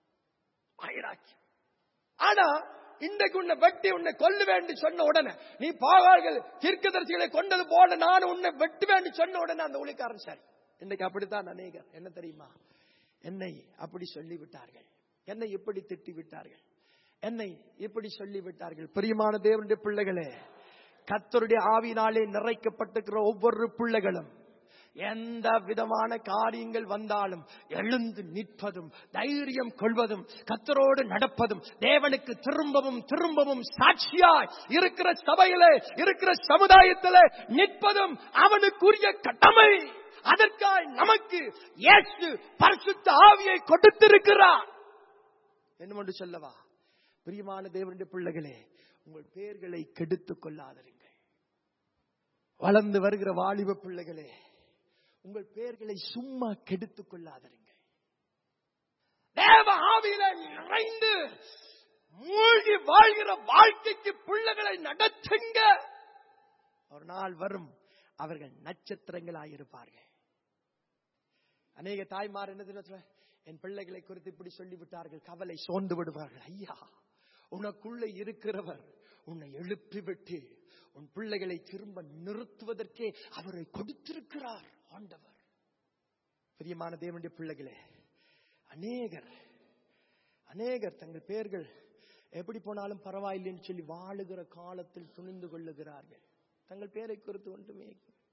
ஆனா இன்றைக்கு உன்னை வெட்டி உன்னை கொல்லுவேன் சொன்ன உடனே, நீ பாகால்கள் தீர்க்கதரிசிகளை கொண்டது போல நான் உன்னை வெட்டுவேன் சொன்ன உடனே அந்த ஊழியக்காரன் சரி. இன்றைக்கு அப்படித்தான் அநேகர். என்ன தெரியுமா? என்னை அப்படி சொல்லிவிட்டார்கள், என்னை இப்படி திட்டி விட்டார்கள், என்னை இப்படி சொல்லிவிட்டார்கள். பிரியமான தேவனுடைய பிள்ளைகளே, கர்த்தருடைய ஆவியினாலே நிறைக்கப்பட்டிருக்கிற ஒவ்வொரு பிள்ளைகளும் எந்த விதமான காரியங்கள் வந்தாலும் எழுந்து நிற்பதும், தைரியம் கொள்வதும், கர்த்தரோடு நடப்பதும், தேவனுக்கு திரும்பவும் திரும்பவும் சாட்சியாய் இருக்கிற சபையிலே இருக்கிற சமுதாயத்திலே நிற்பதும் அவனுக்குரிய கடமை. அதற்காக நமக்கு இயேசு பரிசுத்த ஆவியை கொடுத்திருக்கிறார். என்னவென்று சொல்லவா? பிரியமான தேவனுடைய பிள்ளைகளே, உங்கள் பெயர்களை கெடுத்துக் கொள்ளாதீர்கள். வளர்ந்து வருகிற வாலிப பிள்ளைகளே, உங்கள் பெயர்களை சும்மா கெடுத்துக் கொள்ளாதீர்கள். தேவ ஆவியிலே நிறைந்து மூழ்கி வாழ்கிற வாழ்க்கைக்கு பிள்ளைகளை நடத்துங்க. ஒரு நாள் வரும், அவர்கள் நட்சத்திரங்களாயிருப்பார்கள். அநேக தாய்மார் என்ன தெரியுமா, என் பிள்ளைகளை குறித்து இப்படி சொல்லிவிட்டார்கள், கவலை சோர்ந்து விடுவார்கள். ஐயா, உனக்குள்ளே இருக்கிறவர் உன்னை எழுப்பிவிட்டு உன் பிள்ளைகளை திரும்ப நிறுத்துவதற்கே அவரை கொடுத்திருக்கிறார் ஆண்டவர். பிரியமான தேவனுடைய பிள்ளைகளே, அநேகர் தங்கள் பெயர்கள் எப்படி போனாலும் பரவாயில்லைன்னு சொல்லி வாழுகிற காலத்தில் துணிந்து கொள்ளுகிறார்கள். தங்கள் பெயரை குறித்து ஒன்றுமே,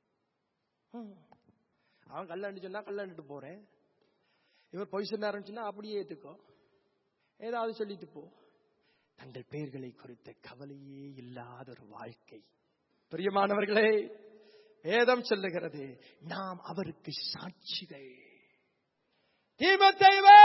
அவன் கல்யாண்டு சொன்னா கல்யாண்டுட்டு போறேன், இவர் பொய் சொன்னாருன்னு சொன்னா அப்படியே ஏத்துக்கோ, ஏதாவது சொல்லிட்டு போ. தங்கள் பெயர்களை குறித்த கவலையே இல்லாத ஒரு வாழ்க்கை. பிரியமானவர்களே, வேதம் சொல்லுகிறது நாம் அவருக்கு சாட்சிகள். தீமோத்தேயுவே,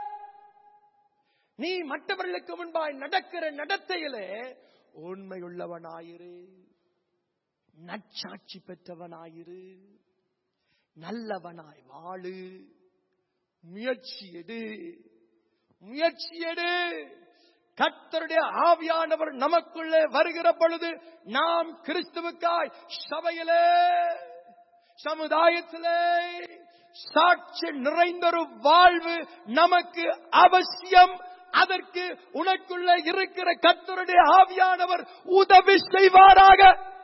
நீ மற்றவர்களுக்கு முன்பாய் நடக்கிற நடத்தையிலே உண்மையுள்ளவனாயிரு, நற்சாட்சி பெற்றவனாயிரு, நல்லவனாய் வாழு, முயற்சி எடு. கர்த்தருடைய ஆவியானவர் நமக்குள்ளே வருகிற பொழுது நாம் கிறிஸ்துவுக்காய் சபையிலே, சமுதாயத்திலே சாட்சி நிறைந்தொரு வாழ்வு நமக்கு அவசியம். அதற்கு உனக்குள்ள இருக்கிற கர்த்தருடைய ஆவியானவர் உதவி செய்வாராக.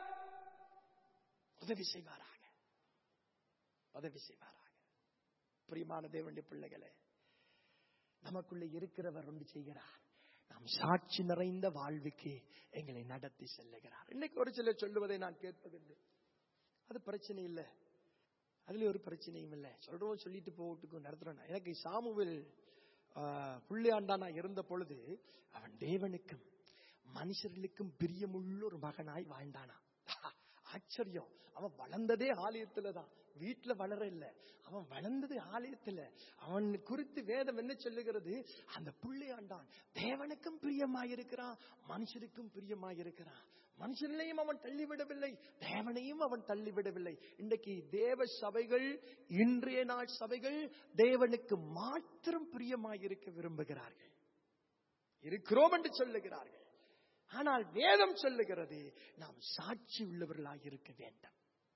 பிரியமான தேவனுடைய பிள்ளைகளே, நமக்குள்ள இருக்கிறவர் ஒன்று செய்கிறார். நாம் சாட்சி நிறைந்த வாழ்வுக்கு எங்களை நடத்தி செல்லுகிறார். இன்னைக்கு ஒரு சிலர் சொல்லுவதை நான் கேட்பதில்லை. அது பிரச்சனை இல்லை, அதுல ஒரு பிரச்சனையும் இல்லை. சொல்றோம், சொல்லிட்டு போட்டுக்கும் நடத்துறோம். எனக்கு சாமுவேல் புள்ளியாண்டானா இருந்த பொழுது அவன் தேவனுக்கும் மனுஷர்களுக்கும் பிரியமுள்ள ஒரு மகனாய் வாழ்ந்தானா. ஆச்சரியம். அவன் வளர்ந்ததே ஆலயத்துலதான், வீட்டுல வளர இல்ல. அவன் வளர்ந்தது ஆலயத்துல. அவன் குறித்து வேதம் என்ன சொல்லுகிறது? அந்த புள்ளியாண்டான் தேவனுக்கும் பிரியமாயிருக்கிறான், மனுஷருக்கும் பிரியமாயிருக்கிறான். மனுஷனையும் அவன் தள்ளிவிடவில்லை, தேவனையும் அவன் தள்ளிவிடவில்லை. இன்றைக்கு தேவ சபைகள், இன்றைய நாள் சபைகள் தேவனுக்கு மாத்திரம் பிரியமாயிருக்க விரும்புகிறார்கள், இருக்கிறோம் என்று சொல்லுகிறார்கள். ஆனால் வேதம் சொல்லுகிறது நாம் சாட்சி உள்ளவர்களாக இருக்க வேண்டும்.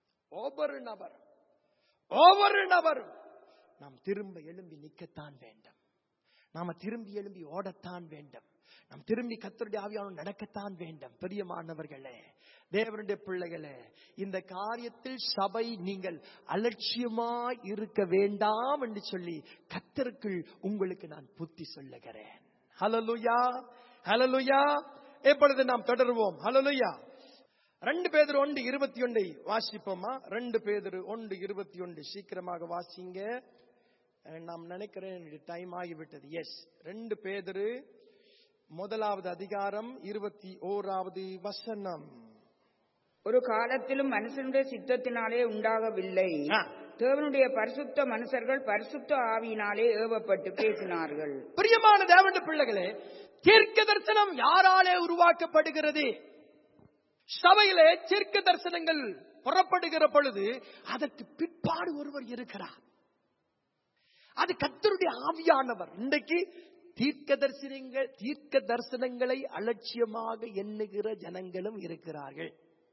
ஒவ்வொரு நபரும் நாம் திரும்ப எழும்பி நிற்கத்தான் வேண்டும். நாம திரும்பி எழும்பி ஓடத்தான் வேண்டும். நாம் திரும்பி கர்த்தருடைய ஆவியானவர் நடக்கத்தான் வேண்டும். பிரியமானவர்களே, தேவனுடைய பிள்ளைகளே, இந்த காரியத்தில் சபை நீங்கள் அலட்சியமாய் இருக்க வேண்டாம் என்று சொல்லி கர்த்தருக்குள் உங்களுக்கு நான் புத்தி சொல்லுகிறேன். ஹல்லேலூயா, ஹல்லேலூயா. இப்பொழுது நாம் தொடருவோம். ஹல்லேலூயா. 2 பேதுரு 1:21 வாசிப்போமா? 2 பேதுரு 1:21 சீக்கிரமாக வாசிங்க. நாம் நினைக்கிறேன் டைம் ஆகிவிட்டது. எஸ், 2 பேதுரு 1 அதிகாரம் 21 வசனம்.
ஒரு காலத்திலும் மனுஷனுடைய சித்தத்தினாலே உண்டாகவில்லை, தேவனுடைய பரிசுத்த மனுஷர்கள் பரிசுத்த ஆவியினாலே ஏவப்பட்டு பேசினார்கள்.
பிரியமான தேவனுடைய பிள்ளைகளே, தீர்க்க தரிசனம் யாராலே உருவாக்கப்படுகிறது? சபையிலே தீர்க்க தரிசனங்கள் புறப்படுகிற பொழுது அதற்கு பிற்பாடு ஒருவர் இருக்கிறார், அது கர்த்தருடைய ஆவியானவர். இன்றைக்கு தீர்க்க தரிசனங்களை அலட்சியமாக எண்ணுகிற ஜனங்களும் இருக்கிறார்கள்.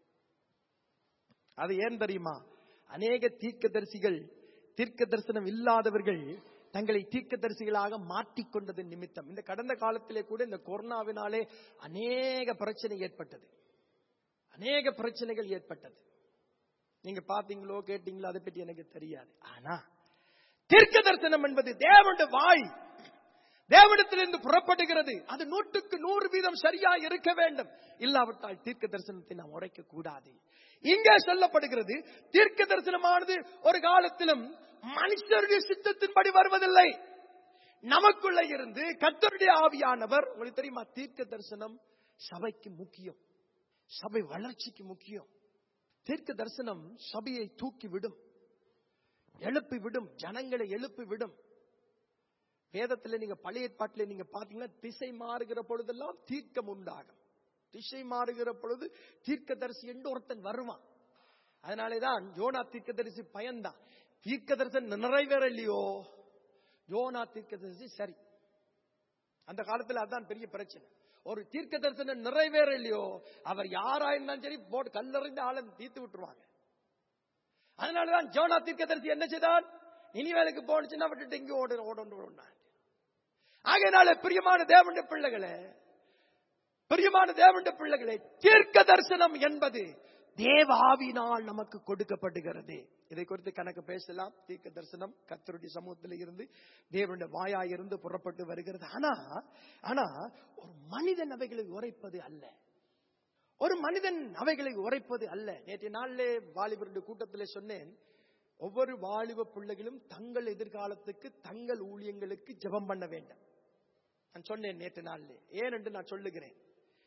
அது ஏன் தெரியுமா? அநேக தீர்க்கதரிசிகள், தீர்க்க தரிசனம் இல்லாதவர்கள் தங்களை தீர்க்கதரிசிகளாக மாற்றிக்கொண்டது நிமித்தம் இந்த கடந்த காலத்திலே கூட இந்த கொரோனாவினாலே அநேக பிரச்சனை ஏற்பட்டது, அநேக பிரச்சனைகள் ஏற்பட்டது. நீங்க பாத்தீங்களோ கேட்டீங்களோ அதை பற்றி எனக்கு தெரியாது. ஆனா தீர்க்க தரிசனம் என்பது தேவனுடைய வாய், தேவனிடத்திலிருந்து புறப்படுகிறது. அது 100% சரியா இருக்க வேண்டும். இல்லாவிட்டால் தீர்க்க தரிசனத்தை நாம் உடைக்க கூடாது. இங்கே சொல்லப்படுகிறது தீர்க்க தரிசனமானது ஒரு காலத்திலும் மனுஷருடைய சித்தத்தின்படி வருவதில்லை, நமக்குள்ள இருந்து கர்த்தருடைய ஆவியானவர். உங்களுக்கு தெரியுமா, தீர்க்க தரிசனம் சபைக்கு முக்கியம், சபை வளர்ச்சிக்கு முக்கியம். தீர்க்க தரிசனம் சபையை தூக்கி விடும், எழுப்பி விடும், ஜனங்களை எழுப்பி விடும். வேதத்தில் நீங்க பழைய ஏற்பாட்டிலே நீங்க பாத்தீங்கன்னா திசை மாறுகிற பொழுதெல்லாம் தீர்க்கம் உண்டாகும். திசை மாறுகிற பொழுது தீர்க்கதரிசி என்று ஒருத்தன் வருவான். அதனாலேதான் யோனா தீர்க்கதரிசி பயந்தான். தீர்க்க தரிசனம் நிறைவேறலையோ, யோனா தீர்க்கதரிசி சரி. அந்த காலத்துல அதான் பெரிய பிரச்சனை. ஒரு தீர்க்க தரிசனம் நிறைவேறலையோ அவர் யாரா இருந்தாலும் சரி போட்டு கல்லறிந்து ஆளை தீர்த்து விட்டுருவாங்க. அதனாலதான் யோனா தீர்க்கதரிசி என்ன செய்தான்? நினிவேலுக்கு போனுச்சுன்னா விட்டுட்டு இங்கே ஓடுனா. ஆகையினால பிரியமான தேவனுடைய பிள்ளைகளே, பிரியமான தேவனுடைய பிள்ளைகளே, தீர்க்க தரிசனம் என்பது தேவ ஆவியினால் நமக்கு கொடுக்கப்படுகிறது. இதை குறித்து கணக்கு பேசலாம். தீர்க்க தரிசனம் கர்த்தருடைய சமூகத்தில் இருந்து தேவனுடைய வாயாயிருந்து புறப்பட்டு வருகிறது. ஆனா ஒரு மனிதன் அவைகளை உரைப்பது அல்ல, ஒரு மனிதன் அவைகளை உரைப்பது அல்ல. நேற்றைய நாளிலே வாலிபருடைய கூட்டத்திலே சொன்னேன், ஒவ்வொரு வாலிப பிள்ளைகளும் தங்கள் எதிர்காலத்துக்கு, தங்கள் ஊழியங்களுக்கு ஜெபம் பண்ண வேண்டும். நான் சொன்னேன் நேற்று நாளிலே. ஏன் என்று நான் சொல்லுகிறேன்.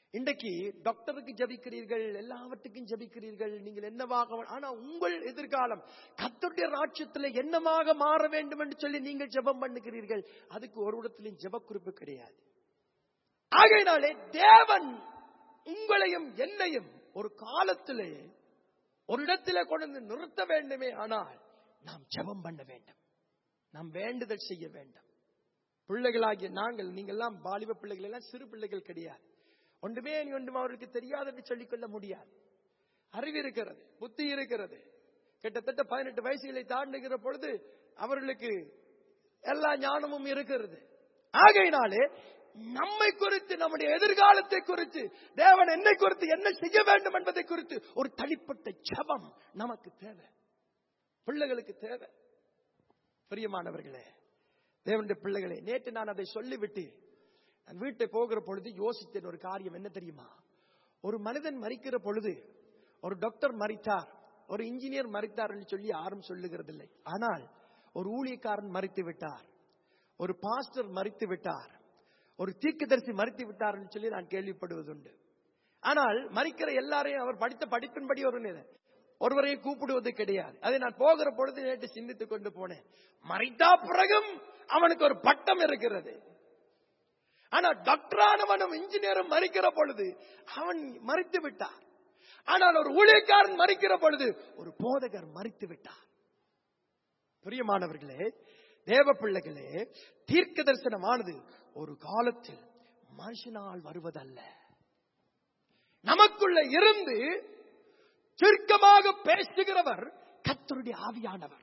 இன்றைக்கு டாக்டருக்கு ஜெபிக்கிறீர்கள், எல்லாவற்றுக்கும் ஜெபிக்கிறீர்கள், நீங்கள் என்னவாக, ஆனா உங்கள் எதிர்காலம் கர்த்தருடைய ராஜ்யத்தில் என்னவாக மாற வேண்டும் என்று சொல்லி நீங்கள் ஜெபம் பண்ணுகிறீர்கள். அதுக்கு ஒரு இடத்திலும் ஜெப குறிப்பு கிடையாது. ஆகையினாலே தேவன் உங்களையும் என்னையும் ஒரு காலத்திலே ஒரு இடத்திலே கொண்டு நிறுத்த வேண்டுமே, ஆனால் நாம் ஜெபம் பண்ண வேண்டும், நாம் வேண்டுதல் செய்ய வேண்டும். பிள்ளைகளாகிய நாங்கள், நீங்கள் எல்லாம் வாலிப பிள்ளைகள் எல்லாம் சிறு பிள்ளைகள் கிடையாது. ஒன்றுமே நீ ஒன்றும் அவருக்கு தெரியாது என்று சொல்லிக்கொள்ள முடியாது. அறிவு இருக்கிறது, புத்தி இருக்கிறது. கிட்டத்தட்ட 18 வயசுகளை தாண்டுகிற பொழுது அவர்களுக்கு எல்லா ஞானமும் இருக்கிறது. ஆகையினாலே நம்மை குறித்து, நம்முடைய எதிர்காலத்தை குறித்து, தேவன் என்னை குறித்து என்ன செய்ய வேண்டும் என்பதை குறித்து ஒரு தனிப்பட்ட ஜெபம் நமக்கு தேவை, பிள்ளைகளுக்கு தேவை. பிரியமானவர்களே, தேவனுடைய பிள்ளைகளே, நேற்று நான் அதை சொல்லிவிட்டு நான் வீட்டை போகிற பொழுது யோசித்தேன் ஒரு காரியம். என்ன தெரியுமா? ஒரு மனிதன் மரிக்கிற பொழுது, ஒரு டாக்டர் மரித்தார், ஒரு இன்ஜினியர் மரித்தார் என்று சொல்லி யாரும் சொல்லுகிறதில்லை. ஆனால் ஒரு ஊழியக்காரன் மரித்து விட்டார், ஒரு பாஸ்டர் மரித்து விட்டார், ஒரு தீர்க்கதரிசி மரித்து விட்டார் என்று சொல்லி நான் கேள்விப்படுவதுண்டு. ஆனால் மரிக்கிற எல்லாரையும் அவர் படித்த படிப்பின்படி ஒருவரையும் கூப்பிடுவது கிடையாது. அதை நான் போகிற பொழுது நேற்று சிந்தித்துக் கொண்டு போனேன். மரித்தா பிறகும் அவனுக்கு ஒரு பட்டம் இருக்கிறது. ஆனா டாக்டரானவனும் இன்ஜினியரும் மரிக்கிற பொழுது அவன் மரித்து விட்டார். ஆனால் ஒரு ஊழியக்காரன் மரிக்கிற பொழுது ஒரு போதகர் மரித்து விட்டார். பிரியமானவர்களே, தேவ பிள்ளைகளே, தீர்க்க தரிசனமானது ஒரு காலத்தில் மனுஷனால் வருவதல்ல, நமக்குள்ள இருந்து தீர்க்கமாக பேசுகிறவர் கர்த்தருடைய ஆவியானவர்.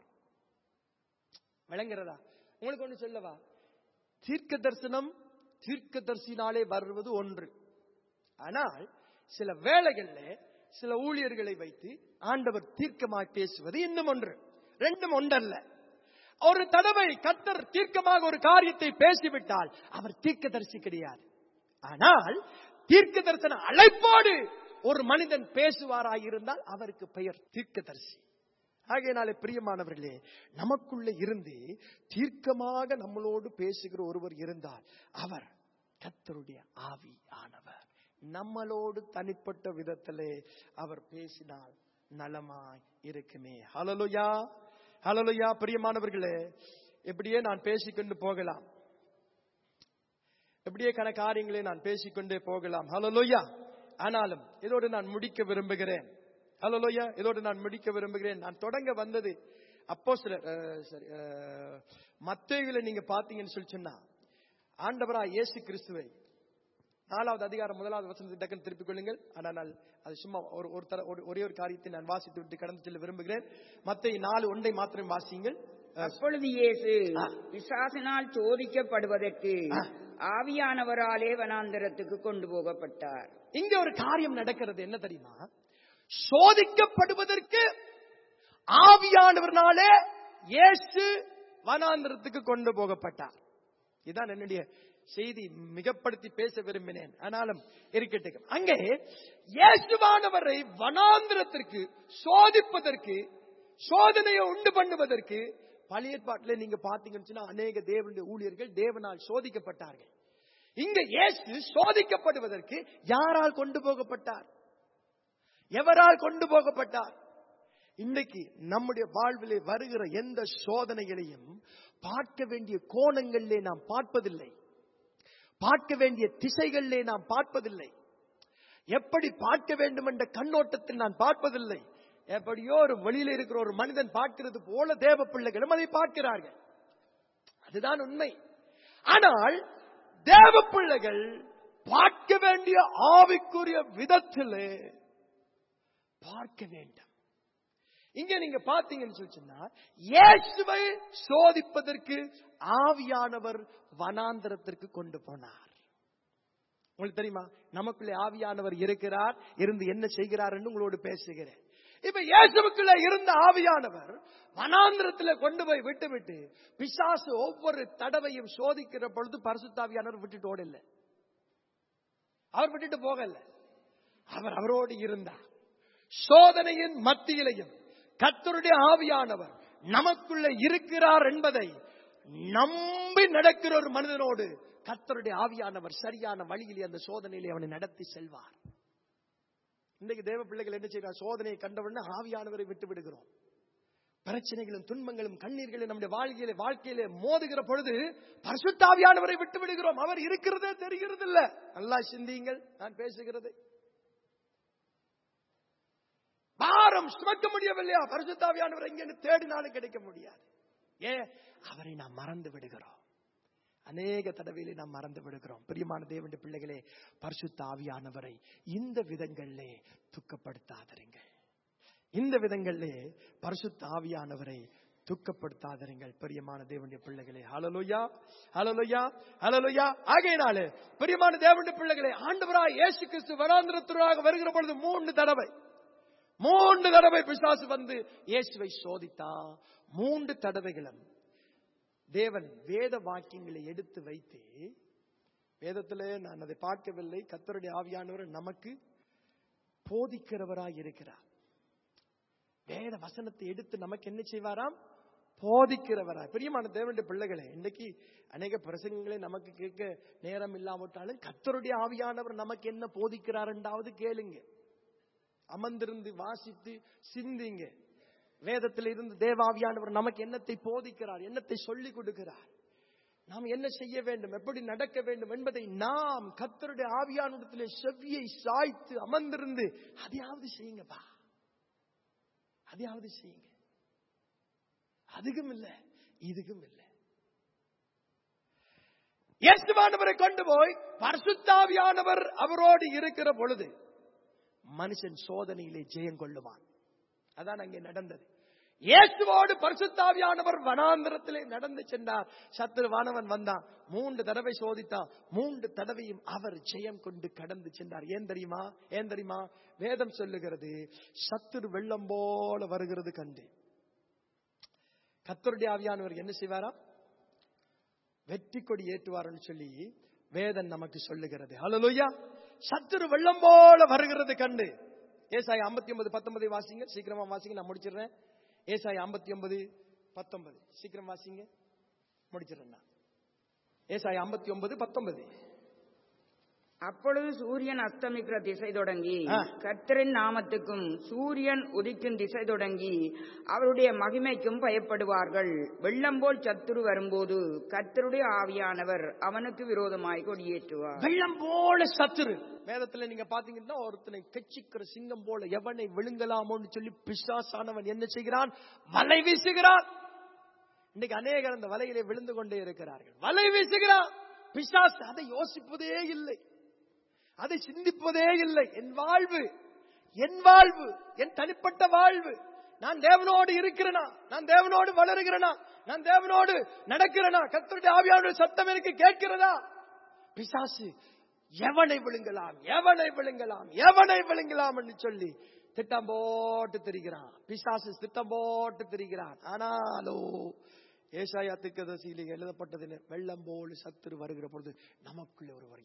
விளங்குறதா? உங்களுக்கு ஒன்று சொல்லவா? தீர்க்க தரிசனம் தீர்க்கதரிசினாலே வருவது ஒன்று. ஆனால் சில வேளைகளில் சில ஊழியர்களை வைத்து ஆண்டவர் தீர்க்கமாய் பேசுவது இன்னும் ஒன்று. ரெண்டும் ஒன்றல்ல. ஒரு தடவை கர்த்தர் தீர்க்கமாக ஒரு காரியத்தை பேசிவிட்டால் அவர் தீர்க்கதரிசி கிடையாது. ஆனால் தீர்க்க தரிசன அழைப்போடு ஒரு மனிதன் பேசுவாராயிருந்தால் அவருக்கு பெயர் தீர்க்கதரிசி. ஆகையினாலே பிரியமானவர்களே, நமக்குள்ள இருந்து தீர்க்கமாக நம்மளோடு பேசுகிற ஒருவர் இருந்தால் அவர் கர்த்தருடைய ஆவியானவர். நம்மளோடு தனிப்பட்ட விதத்திலே அவர் பேசினால் நலமாய் இருக்குமே. ஹல்லேலூயா, ஹல்லேலூயா. பிரியமானவர்களே, எப்படியே நான் பேசிக்கொண்டு போகலாம், எப்படியே கன காரியங்களை நான் பேசிக்கொண்டே போகலாம். ஹல்லேலூயா. ஆனாலும் இதோடு நான் முடிக்க விரும்புகிறேன். ஹல்லேலூயா, இதோடு நான் முடிக்க விரும்புகிறேன். நான் தொடங்க வந்தது அப்போஸ்தலர் மத்தேயுவில நீங்க பாத்தீங்கன்னு சொல்லி சொன்னா, ஆண்டவராய் இயேசு கிறிஸ்துவை 4வது அதிகாரம் 1வது வசனத்தை டக்குன்னு திருப்பிக் கொள்ளுங்கள். ஆனால் அது சும்மா ஒரே ஒரு காரியத்தை நான் வாசித்து விட்டு கடந்து செல்ல விரும்புகிறேன். மத்தேயு 4:1 மாத்திரம் வாசியுங்கள்.
அப்பொழுது இயேசு பிசாசினால் சோதிக்கப்படுவதற்கு ஆவியானவராலே வனாந்தரத்துக்கு கொண்டு போகப்பட்டார்.
இங்க ஒரு காரியம் நடக்கிறது. என்ன தெரியுமா? சோதிக்கப்படுவதற்கு ஆவியானவராலே இயேசு வனாந்தரத்துக்கு கொண்டு போகப்பட்டார். இதுதான் என்னுடைய செய்தி. மிகப்படுத்தி பேச விரும்பினேன், ஆனாலும் இருக்கட்டும். அங்கே இயேசுவானவரை வனாந்தரத்திற்கு சோதிப்பதற்கு, சோதனையை உண்டு பண்ணுவதற்கு பழைய ஏற்பாட்டிலே நீங்க பாத்தீங்கன்னா அநேக தேவனுடைய ஊழியர்கள் தேவனால் சோதிக்கப்பட்டார்கள். இங்க இயேசு சோதிக்கப்படுவதற்கு யாரால் கொண்டு போகப்பட்டார்? எவரால் கொண்டு போகப்பட்டார்? இன்னைக்கு நம்முடைய வாழ்விலே வருகிற எந்த சோதனைகளையும் பார்க்க வேண்டிய கோணங்களிலே நாம் பார்ப்பதில்லை, பார்க்க வேண்டிய திசைகளிலே நாம் பார்ப்பதில்லை, எப்படி பார்க்க வேண்டும் என்ற கண்ணோட்டத்தில் நான் பார்ப்பதில்லை. எப்படியோ ஒரு வழியில் இருக்கிற ஒரு மனிதன் பார்க்கிறது போல தேவ பிள்ளைகளும் அதை பார்க்கிறார்கள். அதுதான் உண்மை. ஆனால் தேவ பிள்ளைகள் பார்க்க வேண்டிய ஆவிக்குரிய விதத்திலே பார்க்க வேண்டும். இங்க நீங்க பாத்தீங்கன்னு சொன்னா, இயேசுவை சோதிப்பதற்கு ஆவியானவர் வனாந்தரத்திற்கு கொண்டு போனார். உங்களுக்கு தெரியுமா? நமக்குள்ளே ஆவியானவர் இருக்கிறார், இருந்து என்ன செய்கிறார் என்று உங்களோடு பேசுகிறேன். இப்ப இயேசுவுக்குள்ள இருந்த ஆவியானவர் வனாந்தரத்தில் கொண்டு போய் விட்டு பிசாசு ஒவ்வொரு தடவையும் சோதிக்கிற பொழுது பரிசுத்த ஆவியானவர் விட்டுட்டு ஓடல, அவர் விட்டுட்டு போகல, அவர் அவரோடு இருந்தார். சோதனையின் மத்தியிலையும் கர்த்தருடைய ஆவியானவர் நமக்குள்ள இருக்கிறார் என்பதை நம்பி நடக்கிற ஒரு மனிதனோடு கர்த்தருடைய ஆவியானவர் சரியான வழியிலே அந்த சோதனையிலே அவனை நடத்தி செல்வார். இன்றைக்கு தேவ பிள்ளைகள் என்ன செய்யறார்? சோதனையை கண்டவுடனே ஆவியானவரை விட்டு விடுகிறோம். பிரச்சனைகளும் துன்பங்களும் கண்ணீர்களும் நம்முடைய வாழ்க்கையிலே மோதுகிற பொழுது பரிசுத்த ஆவியானவரை விட்டு விடுகிறோம். அவர் இருக்கிறதே தெரிகிறது இல்ல. நல்லா சிந்தியுங்கள் நான் பேசுகிறது. பாரம் சுமக்க முடியவில்லையா? பரிசுத்த ஆவியானவர் எங்க தேடினாலும் கிடைக்க முடியாது. ஏன்? அவரை நாம் மறந்து விடுகிறோம். அநேக தடவையிலே நாம் மறந்து விடுகிறோம். பிரியமான தேவனுடைய பிள்ளைகளே, பரிசுத்த ஆவியானவரை இந்த விதங்களிலே துக்கப்படுத்தாதீர்கள். இந்த பிரியமான தேவனுடைய பிள்ளைகளே, ஹல்லேலூயா ஹல்லேலூயா ஹல்லேலூயா. ஆகையினாலே பிரியமான தேவனுடைய பிள்ளைகளே, ஆண்டவராய் இயேசு கிறிஸ்து வனாந்திரத்திற்காக வருகிற பொழுது 3 தடவை பிசாசு வந்து இயேசுவை சோதித்தான். 3 தடவைகளும் தேவன் வேத வாக்கியங்களை எடுத்து வைத்து, வேதத்திலே நான் அதை பார்க்கவில்லை, கர்த்தருடைய ஆவியானவர் நமக்கு போதிக்கிறவராய் இருக்கிறார். வேத வசனத்தை எடுத்து நமக்கு என்ன செய்வாராம்? போதிக்கிறவராய். பிரியமான தேவனுடைய பிள்ளைகளே, இன்னைக்கு அநேக பிரசங்கங்களை நமக்கு கேட்க நேரம் இல்லாவிட்டாலும் கர்த்தருடைய ஆவியானவர் நமக்கு என்ன போதிக்கிறார் என்றாவது கேளுங்க. அமர்ந்திருந்து வாசித்து சிந்திங்க. வேதத்தில் இருந்து தேவாவியானவர் நமக்கு என்னத்தை போதிக்கிறார், என்னத்தை சொல்லிக் கொடுக்கிறார், நாம் என்ன செய்ய வேண்டும், எப்படி நடக்க வேண்டும் என்பதை நாம் கர்த்தருடைய ஆவியானவரிடத்திலே செவியை சாய்த்து அமர்ந்திருந்து அதையாவது செய்யுங்கப்பா, அதையாவது செய்யுங்க. அதுக்கும் இல்ல இதுக்கும் இல்ல. இயேசுவானவரை கொண்டு போய் பரிசுத்த ஆவியானவர் அவரோடு இருக்கிற பொழுது மனுஷன் சோதனையிலே ஜெயம் கொள்ளுவான். அதான் அங்கே நடந்தது. இயேசுவோடு பரிசுத்த ஆவியானவர் வனாந்திரத்திலே நடந்து சென்றார். சத்துருவானவன் வந்தான், 3 தடவை சோதித்தான். 3 தடவையும் அவர் ஜெயம் கொண்டு கடந்து சென்றார். ஏன் தெரியுமா? வேதம் சொல்லுகிறது, சத்துரு வெள்ளம் போல வருகிறது கண்டு கர்த்தருடைய ஆவியானவர் என்ன செய்வாரா? வெற்றி கொடி ஏற்றுவார்னு சொல்லி வேதம் நமக்கு சொல்லுகிறது. ஹல்லேலூயா. சத்துரு வெள்ளம் போல வருகிறது கண்டு. ஏசாயா 59:19 வாசிங்க, சீக்கிரமா வாசிங்க, நான் முடிச்சிடுறேன். ஏசாயா 59:19 சீக்கிரம் வாசிங்க, முடிச்சிடுறேன். ஏசாயா 59:19.
அப்பொழுது சூரியன் அஸ்தமிக்கிற திசை தொடங்கி கர்த்தரின் நாமத்துக்கும் சூரியன் உதிக்கும் திசை தொடங்கி அவருடைய மகிமைக்கும் பயப்படுவார்கள். வெள்ளம் போல் சத்துரு வரும்போது கர்த்தருடைய ஆவியானவர் அவனுக்கு விரோதமாய் கொடியேற்றுவார்.
வெள்ளம் போல சத்துரு. வேதத்துல நீங்க பாத்தீங்கன்னா, ஒருத்தனை கெச்சிக்கிற சிங்கம் போல எவனை விழுங்கலாமோன்னு சொல்லி பிசாசானவன் என்ன செய்கிறான்? வலை வீசுகிறான். இன்னைக்கு அநேகர் அந்த வலையிலே விழுந்து கொண்டே இருக்கிறார்கள். வலை வீசுகிறான் பிசாசு. அதை யோசிப்பதே இல்லை, அதை சிந்திப்பதே இல்லை. என் வாழ்வு, என் தனிப்பட்ட வாழ்வு, நான் தேவனோடு இருக்கிறேனா, நான் தேவனோடு வளருகிறேனா, நான் தேவனோடு நடக்கிறேனா, கர்த்தருடைய ஆவியானவருடைய சத்தம் எனக்கு கேட்கிறதா? பிசாசு எவனை விழுங்கலாம் என்று சொல்லி திட்டம் போட்டு திரிகிறான். பிசாசு திட்டம் போட்டு திரிகிறான். ஆனாலோ ஏசாயா தீர்க்கதரிசியிலே எழுதப்பட்டது, வெள்ளம் போல் சத்துரு வருகிற பொழுது நமக்குள்ள ஒருவர்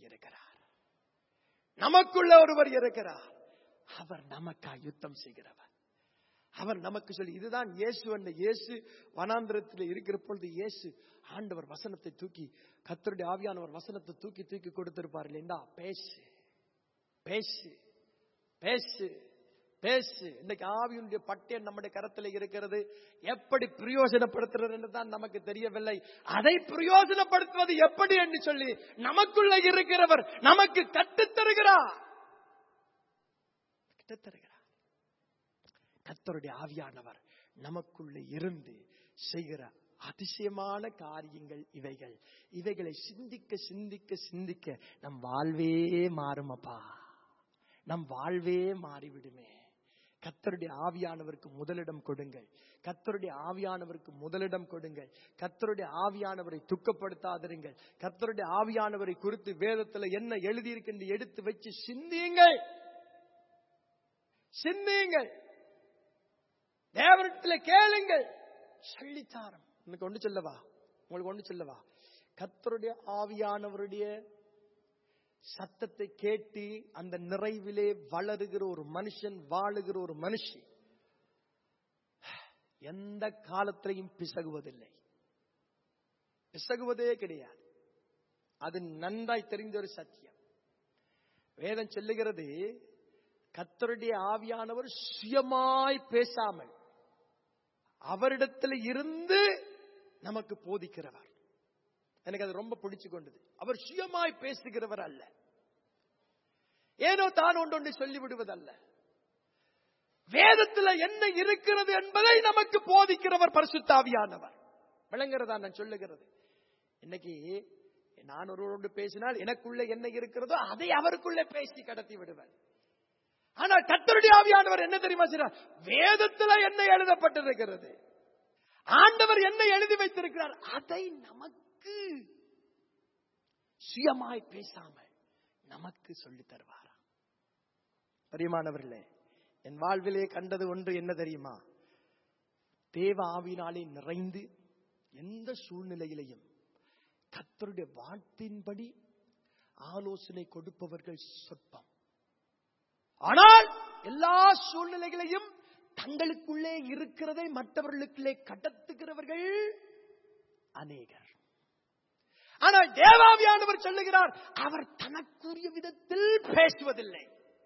இருக்கிறார். அவர் நமக்காக யுத்தம் செய்கிறவர். அவர் நமக்கு சொல்லி, இதுதான் இயேசு வனாந்திரத்தில் இருக்கிற பொழுது இயேசு ஆண்டவர் வசனத்தை தூக்கி, கர்த்தருடைய ஆவியானவர் வசனத்தை தூக்கி கொடுத்திருப்பார் இல்லையா? பேசு. இன்னைக்கு ஆவியுடைய பட்டயம் நம்முடைய கரத்தில் இருக்கிறது. எப்படி பிரயோஜனப்படுத்துறது என்று தான் நமக்கு தெரியவில்லை. அதை பிரயோஜனப்படுத்துவது எப்படி என்று சொல்லி நமக்குள்ள இருக்கிறவர் நமக்கு கற்றுத்தருகிறார். கர்த்தருடைய ஆவியானவர் நமக்குள்ள இருந்து செய்கிற அதிசயமான காரியங்கள் இவைகளை சிந்திக்க நம் வாழ்வே மாறுமப்பா, நம் வாழ்வே மாறிவிடுமே. கர்த்தருடைய ஆவியானவருக்கு முதலிடம் கொடுங்கள். கர்த்தருடைய ஆவியானவரை துக்கப்படுத்தாதிருங்கள். கர்த்தருடைய ஆவியானவரை குறித்து வேதத்துல என்ன எழுதியிருக்கின்ற எடுத்து வச்சு சிந்தியுங்கள். தேவனிடத்தில் கேளுங்கள். சொல்லித்தாரம். உங்களுக்கு ஒன்று சொல்லவா? கர்த்தருடைய ஆவியானவருடைய சத்தத்தை கேட்டு அந்த நிறைவிலே வளருகிற ஒரு மனுஷன், வாழுகிற ஒரு மனுஷி எந்த காலத்திலையும் பிசகுவதே கிடையாது. அது நன்றாய் தெரிந்த ஒரு சத்தியம். வேதம் சொல்லுகிறது, கர்த்தருடைய ஆவியானவர் சுயமாய் பேசாமல் அவரிடத்தில் இருந்து நமக்கு போதிக்கிறவர். எனக்கு அது ரொம்ப பிடிச்சு கொண்டது. அவர் சுயமாய் பேசுகிறவர் அல்ல, ஏனோ தான் ஒன்று சொல்லிவிடுவதல்ல. வேதத்தில் என்ன இருக்கிறது என்பதை நமக்கு போதிக்கிறவர் பரிசுத்த ஆவியானவர். விளங்குறதா நான் சொல்லுகிறது? இன்னைக்கு நான் ஒருவரோடு பேசினால் எனக்குள்ள என்ன இருக்கிறதோ அதை அவருக்குள்ளே பேசி கடத்தி விடுவேன். ஆனால் கர்த்தருடைய ஆவியானவர் என்ன தெரியுமா செய்றார்? வேதத்தில் என்ன எழுதப்பட்டிருக்கிறது, ஆண்டவர் என்ன எழுதி வைத்திருக்கிறார், அதை நமக்கு சுயமாய் பேசாமல் நமக்கு சொல்லி தருவார். பிரியமானவர்களே, என் வாழ்விலே கண்டது ஒன்று என்ன தெரியுமா? தேவ ஆவியினாலே நிறைந்து எந்த சூழ்நிலையிலையும் கர்த்தருடைய வார்த்தையின்படி ஆலோசனை கொடுப்பவர்கள் சொற்பம். ஆனால் எல்லா சூழ்நிலைகளையும் தங்களுக்குள்ளே இருக்கிறதை மற்றவர்களுக்குள்ளே கடத்துகிறவர்கள் அநேகர். ஆனால் தேவாவியானவர் சொல்லுகிறார், அவர் தனக்குரிய விதத்தில் பேசுவதில்லை.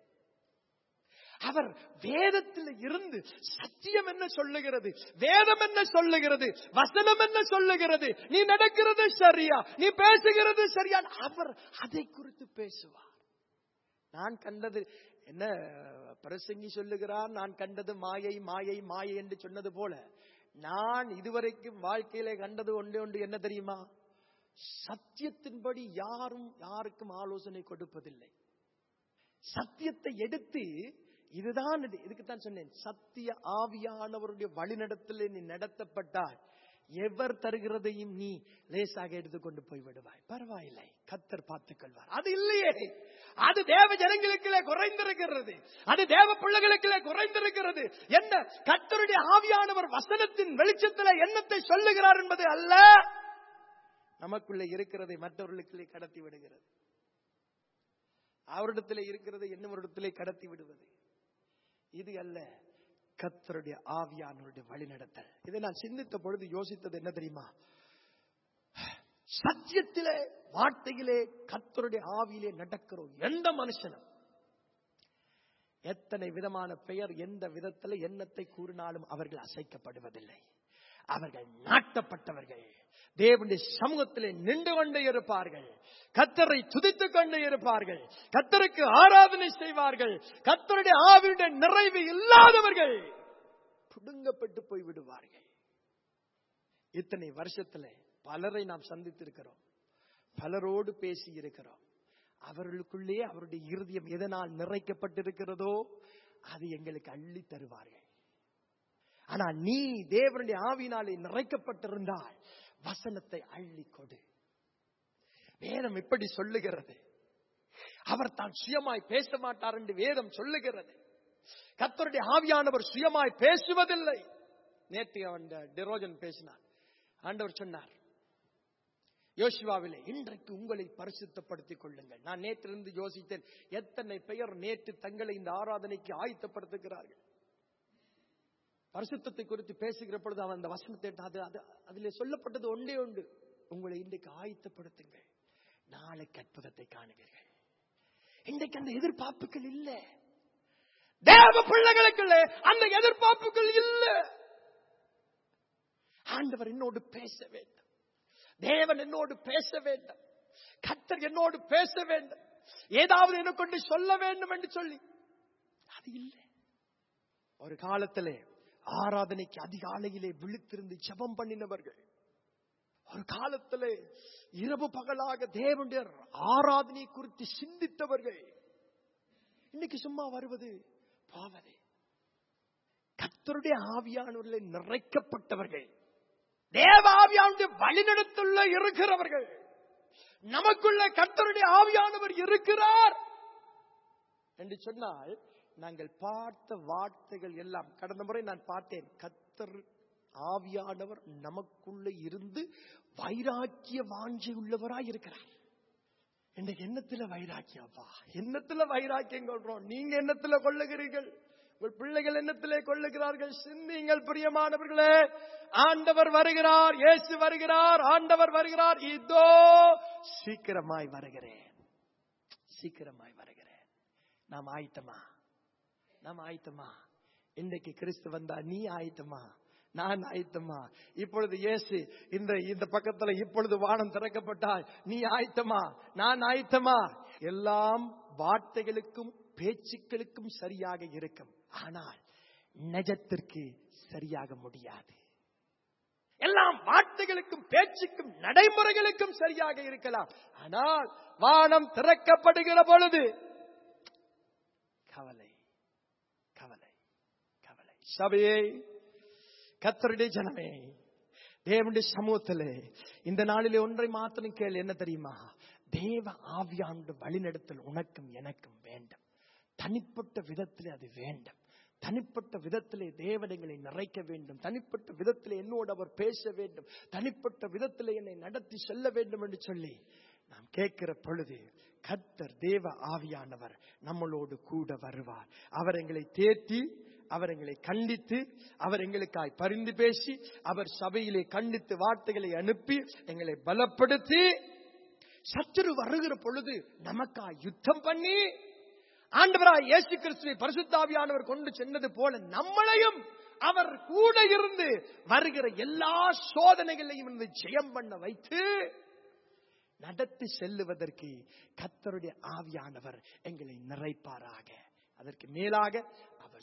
அவர் வேதத்தில் இருந்து சத்தியம் என்ன சொல்லுகிறது, வேதம் என்ன சொல்லுகிறது, வசனம் என்ன சொல்லுகிறது, நீ நடக்கிறது சரியா, நீ பேசுகிறது சரியா, அவர் அதை குறித்து பேசுவார். நான் கண்டது என்ன, பிரசங்கி சொல்லுகிறார், நான் கண்டது மாயை மாயை மாயை என்று சொன்னது போல, நான் இதுவரைக்கும் வாழ்க்கையிலே கண்டது ஒன்று என்ன தெரியுமா? சத்தியத்தின்படி யாருக்கும் ஆலோசனை கொடுப்பதில்லை. சத்தியத்தை எடுத்து இதுதான், இதுக்குத்தான் சொன்னேன், சத்திய ஆவியானவருடைய வழிநடத்தலே நீ நடத்தப்பட்டால் எவர் தருகிறதையும் நீ லேசாக எடுத்துக்கொண்டு போய் விடுவாய். பரவாயில்லை, கர்த்தர் பார்த்துக் கொள்வார். அது இல்லையே, அது தேவ ஜனங்களுக்குள்ளே குறைந்திருக்கிறது, அது தேவ பிள்ளைகளுக்குள்ளே குறைந்திருக்கிறது. என்ன, கர்த்தருடைய ஆவியானவர் வசனத்தின் வெளிச்சத்தில் என்னத்தை சொல்லுகிறார் என்பது அல்ல, நமக்குள்ளே இருக்கிறதை மற்றவர்களுக்குள்ளே கடத்தி விடுகிறது. அவரிடத்திலே இருக்கிறதை இன்னொருடத்திலே கடத்தி விடுவது இது அல்ல கர்த்தருடைய ஆவியானவருடைய வழிநடத்தல். இதை நான் சிந்தித்த பொழுது யோசித்தது என்ன தெரியுமா? சத்தியத்திலே வார்த்தையிலே கர்த்தருடைய ஆவியிலே நடக்கிறோம் எந்த மனுஷனும் எத்தனை விதமான பெயர் எந்த விதத்தில் என்னத்தை கூறினாலும் அவர்கள் அசைக்கப்படுவதில்லை. அவர்கள் நாட்டப்பட்டவர்கள் தேவனுடைய சமூகத்திலே நின்று கொண்டே இருப்பார்கள், கர்த்தரை துதித்துக் கொண்டே இருப்பார்கள், கர்த்தருக்கு ஆராதனை செய்வார்கள். கர்த்தருடைய ஆவியுடைய நிறைவு இல்லாதவர்கள் புடுங்கப்பட்டு போய் விடுவார்கள். இத்தனை வருஷத்துல பலரை நாம் சந்தித்திருக்கிறோம், பலரோடு பேசி இருக்கிறோம். அவர்களுக்குள்ளே அவருடைய இருதயம் எதனால் நிறைக்கப்பட்டிருக்கிறதோ அது எங்களுக்கு அள்ளி தருவார்கள். ஆனா நீ தேவனுடைய ஆவியினாலே நிறைக்கப்பட்டிருந்தால் வசனத்தை அள்ளி கொடு. வேதம் இப்படி சொல்லுகிறது. அவர் தான் சுயமாய் பேச மாட்டார் என்று வேதம் சொல்லுகிறது. கர்த்தருடைய ஆவியானவர் சுயமாய் பேசுவதில்லை. நேற்று அந்த டிரோஜன் பேசினார். ஆண்டவர் சொன்னார் யோசுவாவிலே, இன்றைக்கு உங்களை பரிசுத்தப்படுத்திக் கொள்ளுங்கள். நான் நேற்றிலிருந்து யோசித்தேன், எத்தனை பெயர் நேற்று தங்களை இந்த ஆராதனைக்கு ஆயத்தப்படுத்துகிறார்கள். பரிசுத்தத்தை குறித்து பேசுகிற பொழுது அவன் அந்த வசனத்தை அதிலே சொல்லப்பட்டது ஒன்றே உண்டு, உங்களை இன்றைக்கு ஆயத்தப்படுத்துங்கள், நாளைக்கு அற்புதத்தை காணுவீர்கள். இன்றைக்கு அந்த எதிர்பார்ப்புகள் இல்ல, தேவ பிள்ளைகளுக்குள்ளே அந்த எதிர்பார்ப்புகள் இல்ல. ஆண்டவர் என்னோடு பேச வேண்டும், தேவன் என்னோடு பேச வேண்டும், கர்த்தர் என்னோடு பேச வேண்டும், ஏதாவது எனக்கு கொண்டு சொல்ல வேண்டும் என்று சொல்லி அது இல்லை. ஒரு காலத்திலே ஆராதனைக்கு அதிகாலையிலே விழித்திருந்து ஜெபம் பண்ணினவர்கள், ஒரு காலத்திலே இரவு பகலாக தேவனுடைய ஆராதனை குறித்து சிந்தித்தவர்கள், இன்னைக்கு சும்மா வருவது பாவதே. கர்த்தருடைய ஆவியானவர்களை நிறைக்கப்பட்டவர்கள், தேவ ஆவியானுடைய வழிநடத்துள்ள இருக்கிறவர்கள், நமக்குள்ள கர்த்தருடைய ஆவியானவர் இருக்கிறார் என்று சொன்னால், நாங்கள் பார்த்த வார்த்தைகள் எல்லாம், கடந்த முறை நான் பார்த்தேன், கர்த்தர் ஆவியானவர் நமக்குள்ள இருந்து வைராக்கிய வாஞ்சை உள்ளவராய் இருக்கிறார். இன்றைக்கு எண்ணத்துல வைராக்கியப்பா, எண்ணத்துல வைராக்கியம் கொள்றோம். நீங்க எண்ணத்துல கொள்ளுகிறீர்கள், உங்கள் பிள்ளைகள் எண்ணத்திலே கொள்ளுகிறார்கள். சிந்திங்கள் பிரியமானவர்களே. ஆண்டவர் வருகிறார், இயேசு வருகிறார், ஆண்டவர் வருகிறார். இதோ சீக்கிரமாய் வருகிறேன், சீக்கிரமாய் வருகிறேன். நாம் ஆயத்தமா? நாம் ஆயத்தமா? இன்றைக்கு கிறிஸ்து வந்தா நீ ஆயத்தமா? நான் ஆயத்தமா? இப்பொழுது இயேசு இந்த பக்கத்துல இப்பொழுது வானம் திறக்கப்பட்டால் நீ ஆயத்தமா? நான் ஆயத்தமா? எல்லாம் வார்த்தைகளுக்கும் பேச்சுக்களுக்கும் சரியாக இருக்கும், ஆனால் நிஜத்திற்கு சரியாக முடியாது. எல்லாம் வார்த்தைகளுக்கும் பேச்சுக்கும் நடைமுறைகளுக்கும் சரியாக இருக்கலாம், ஆனால் வானம் திறக்கப்படுகிற பொழுது கவலை, கவலை, கவலை. சபையே, கர்த்தருடைய ஜனமே, தேவனுடைய சமூகத்திலே இந்த நாளிலே ஒன்றை மாத்திரம் கேள். என்ன தெரியுமா? தேவ ஆவியானவருடைய வழிநடத்தல் உனக்கும் எனக்கும் வேண்டும். தனிப்பட்ட விதத்திலே அது வேண்டும். தனிப்பட்ட விதத்திலே தேவனைகளை நிறைக்க வேண்டும். தனிப்பட்ட விதத்திலே என்னோடு அவர் பேச வேண்டும். தனிப்பட்ட விதத்திலே என்னை நடத்தி செல்ல வேண்டும் என்று சொல்லி நாம் கேட்கிற பொழுது கர்த்தர் தேவ ஆவியானவர் நம்மளோடு கூட வருவார். அவர் எங்களை தேற்றி, அவர் எங்களை கண்டித்து, அவர் எங்களுக்காய் பரிந்து பேசி, அவர் சபையிலே கண்டித்து வார்த்தைகளை அனுப்பி எங்களை பலப்படுத்தி, சத்துரு வருகிற பொழுது நமக்காய் யுத்தம் பண்ணி, ஆண்டவராய் இயேசு கிறிஸ்துவை பரிசுத்த ஆவியானவர் கொண்டு சென்றது போல நம்மளையும் அவர் கூட இருந்து வருகிற எல்லா சோதனைகளையும் இருந்து ஜெயம் பண்ண வைத்து நடத்தி செல்லுவதற்கு கர்த்தருடைய ஆவியானவர் எங்களை நிறைப்பாராக. அதற்கு மேலாக அவர்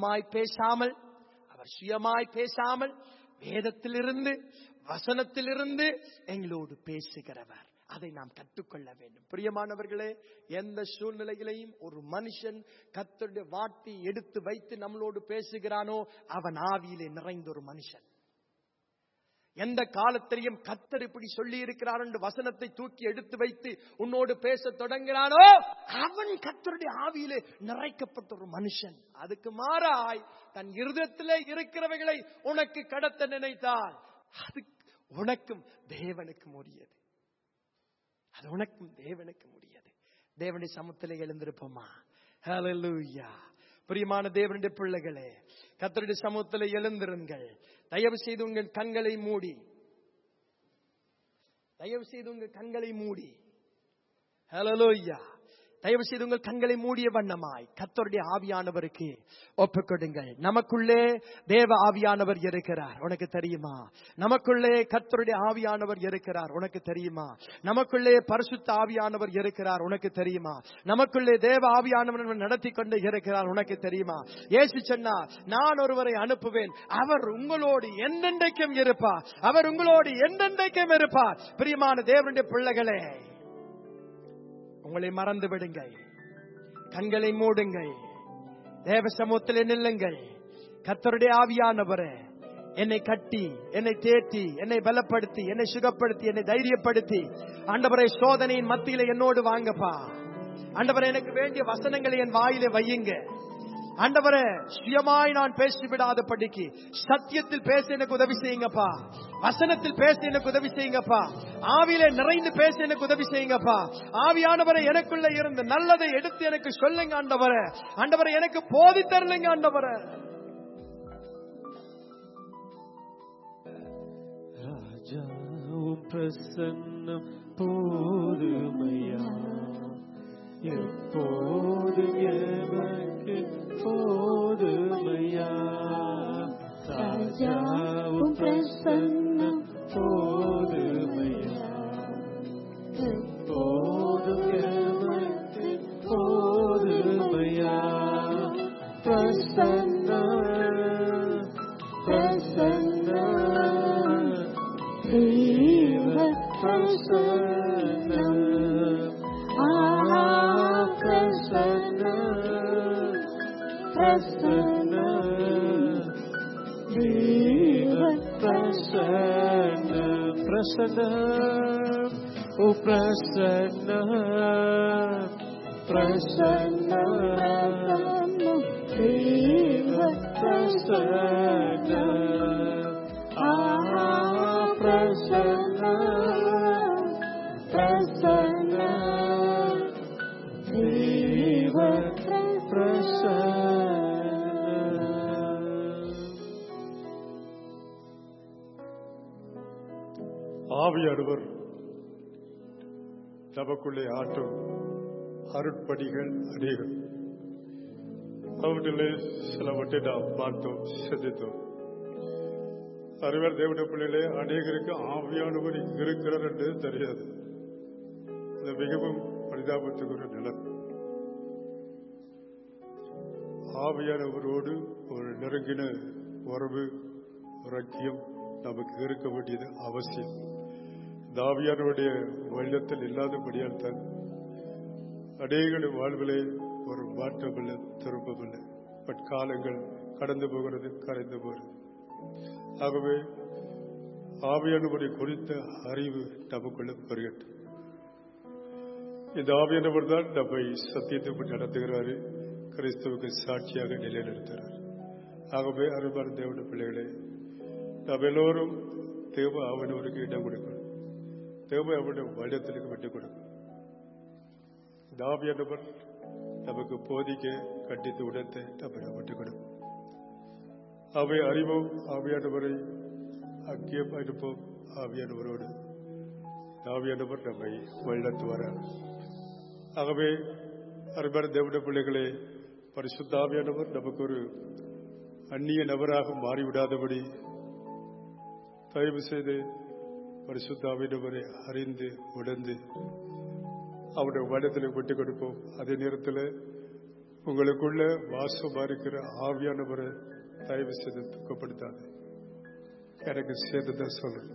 சுயமாய் பேசாமல் வேதத்திலிருந்து வசனத்திலிருந்து எங்களோடு பேசுகிறவர். அதை நாம் கற்றுக்கொள்ள வேண்டும். பிரியமானவர்களே, எந்த சூழ்நிலையிலையும் ஒரு மனுஷன் கர்த்தருடைய வார்த்தையை எடுத்து வைத்து நம்மளோடு பேசுகிறானோ அவன் ஆவியிலே நிறைந்த ஒரு மனுஷன். எந்த காலத்திலையும் கர்த்தர் இப்படி சொல்லி இருக்கிறார் என்று வசனத்தை தூக்கி எடுத்து வைத்து உன்னோடு பேச தொடங்குகிறானோ அவன் கர்த்தருடைய ஆவியிலே நிறைக்கப்பட்ட ஒரு மனுஷன். அதுக்கு மாறாய் தன் இருதயத்திலே இருக்கிறவைகளை உனக்கு கடத்த நினைத்தால் அது உனக்கும் தேவனுக்கும் உரியது. அது உனக்கும் தேவனுக்கு முடியாது. தேவனுடைய சமூகத்திலே எழுந்திருப்போமா? ஹல்லேலூயா. பிரியமான தேவனுடைய பிள்ளைகளே, கர்த்தருடைய சமூகத்திலே எழுந்திருங்கள். தயவு செய்து உங்கள் கண்களை மூடி, ஹல்லேலூயா, தயவு செய்து உங்கள் கண்களை மூடிய வண்ணமாய் கர்த்தருடைய ஆவியானவருக்கு ஒப்புக்கொடுங்கள். நமக்குள்ளே தேவ ஆவியானவர் இருக்கிறார், உனக்கு தெரியுமா? நமக்குள்ளே கர்த்தருடைய ஆவியானவர் இருக்கிறார், உனக்கு தெரியுமா? நமக்குள்ளே பரிசுத்த ஆவியானவர் இருக்கிறார், உனக்கு தெரியுமா? நமக்குள்ளே தேவ ஆவியானவர் நடத்தி கொண்டு இருக்கிறார், உனக்கு தெரியுமா? இயேசு சொன்னார், நான் ஒருவரை அனுப்புவேன், அவர் உங்களோடு என்றென்றைக்கும் இருப்பார், அவர் உங்களோடு என்றென்றைக்கும் இருப்பார். பிரியமான தேவனுடைய பிள்ளைகளே, உங்களை மறந்து விடுங்கள், கண்களை மூடுங்கள், தேவ சமூகத்திலே நில்லுங்கள். கர்த்தருடைய ஆவியானவரே, என்னை கட்டி, என்னை தேற்றி, என்னை பலப்படுத்தி, என்னை சுகப்படுத்தி, என்னை தைரியப்படுத்தி, ஆண்டவரே சோதனையின் மத்தியிலே என்னோடு வாங்கப்பா. ஆண்டவரே, எனக்கு வேண்டிய வசனங்களை என் வாயிலே வையுங்க. ஆண்டவரே, சுயமாய் நான் பேசிவிடாத படிக்கு சத்தியத்தில் பேச எனக்கு உதவி செய்யுங்கப்பா. வசனத்தில் பேச எனக்கு உதவி செய்யுங்கப்பா. ஆவியிலே நிறைந்து பேச எனக்கு உதவி செய்யுங்கப்பா. ஆவியானவரை எனக்குள்ள இருந்து நல்லதை எடுத்து எனக்கு சொல்லுங்க ஆண்டவரே. ஆண்டவரை எனக்கு போதித்தருளுங்க ஆண்டவரே.
ராஜாவும் பிரசன்னம் போதுமையா, எப்போது எமக்கு போதுமையா. ராஜாவும் பிரசன்னம் போதுமையா, எப்போது எமக்கு போதுமையா. பிரசன்ன பிரசன்ன தேவ பிரசன்னம், பிரசன்ன பிரசன்ன தேவ பிரசன்ன பிரசன்ன ஓ பிரசன்ன பிரசன்ன தேவ பிரசன்ன பிரசன்ன பிரசன்ன தேவ பிரசன்ன
ஆவியானவர் நமக்குள்ளே ஆட்டும் அருட்பணிகள் அநேகம். அவற்றிலே சிலவற்றை நாம் பார்த்தோம், சிந்தித்தோம். அறிவர் தேவனுடைய பிள்ளைகளே, அநேகருக்கு ஆவியானவர் இருக்கிறார் என்று தெரியாது. அது மிகவும் பரிதாபத்துக்குரிய நிலம். ஆவியானவரோடு ஒரு நெருங்கின உறவு, ரக்கியம் நமக்கு இருக்க வேண்டியது அவசியம். இந்த ஆவியானவருடைய வெள்ளத்தில் இல்லாதபடியால் தான் அநேக வாழ்விலே ஒரு மாற்றமில்லை, திரும்பமில்லை. காலங்கள் கடந்து போகிறது, கரைந்து போகிறது. ஆகவே ஆவியானவரை குறித்த அறிவு நமக்குள்ள பெருகட்டும். இந்த ஆவியானவர் தான் நம்மை சத்தியத்தை நடத்துகிறாரு, கிறிஸ்துவுக்கு சாட்சியாக நிலைநிறுத்துகிறார். ஆகவே அருமையான தேவனுடைய பிள்ளைகளே, நாம் எல்லோரும் தேவ ஆவியானவருக்கு இடம் கொடுக்கணும், தேவ அவருடைய வழியத்திற்கு விட்டுக் கொடுக்கணும். இந்த ஆவியானவர் நமக்கு போதிக்க, கண்டித்து உணர்த்த நம்ம விட்டுக் கொடுக்கும். அவை அறிவோம், ஆவியானவரை அக்கியம் இருப்போம். ஆவியானவரோடு ஆவியானவர் நம்மை வழிநடத்துவார். ஆகவே அருமையான தேவனுடைய பிள்ளைகளே, பரிசுத்த ஆவியானவர் நமக்கு ஒரு அந்நிய நபராக மாறிவிடாதபடி தயவு செய்து பரிசுத்த ஆவியானவரை அறிந்து உணர்ந்து அவருடைய வழியில் விட்டுக் கொடுப்போம். அதே நேரத்தில் உங்களுக்குள்ள வாசமா இருக்கிற ஆவியானவரை தயவு செய்து துக்கப்படுத்தாது. எனக்கு சேர்த்துதான் சொல்றேன்.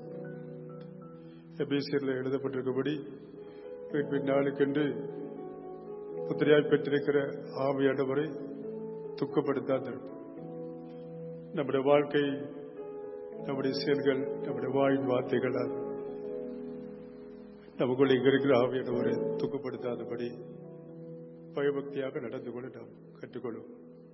எபேசியர்ல எழுதப்பட்டிருக்கபடி நாளுக்கென்று புத்திரியாய் பெற்றிருக்கிற ஆவியானவரை துக்கப்படுத்தாது. நம்முடைய வாழ்க்கை, நம்முடைய செயல்கள், நம்முடைய வாயின் வார்த்தைகளால் நமக்குள்ள இங்க இருக்கிற ஆவியானவரை துக்கப்படுத்தாதபடி பயபக்தியாக நடந்து கொள்ள நாம் கற்றுக்கொள்ளும்.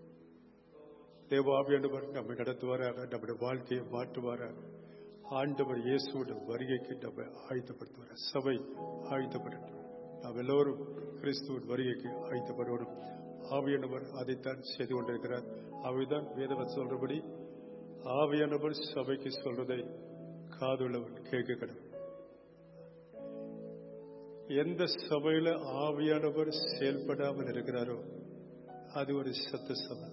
தேவ ஆவியானவர் நம்மை நடத்துவாராக, நம்முடைய வாழ்க்கையை மாற்றுவாராக. ஆண்டவர் இயேசுவோட வருகைக்கு நம்மை ஆயத்தப்படுத்துவார். சபை ஆயத்தப்படட்டும். நாம் எல்லோரும் கிறிஸ்துவின் வருகைக்கு ஆயத்தப்படணும். ஆவியானவர் அதைத்தான் செய்து கொண்டிருக்கிறார். அவைதான் வேதவன் சொல்றபடி ஆவியானவர் சபைக்கு சொல்றதை காதுள்ளவன் கேட்க கடவுள். எந்த சபையில ஆவியானவர் செயல்படாமல் இருக்கிறாரோ அது ஒரு சத்த சபை.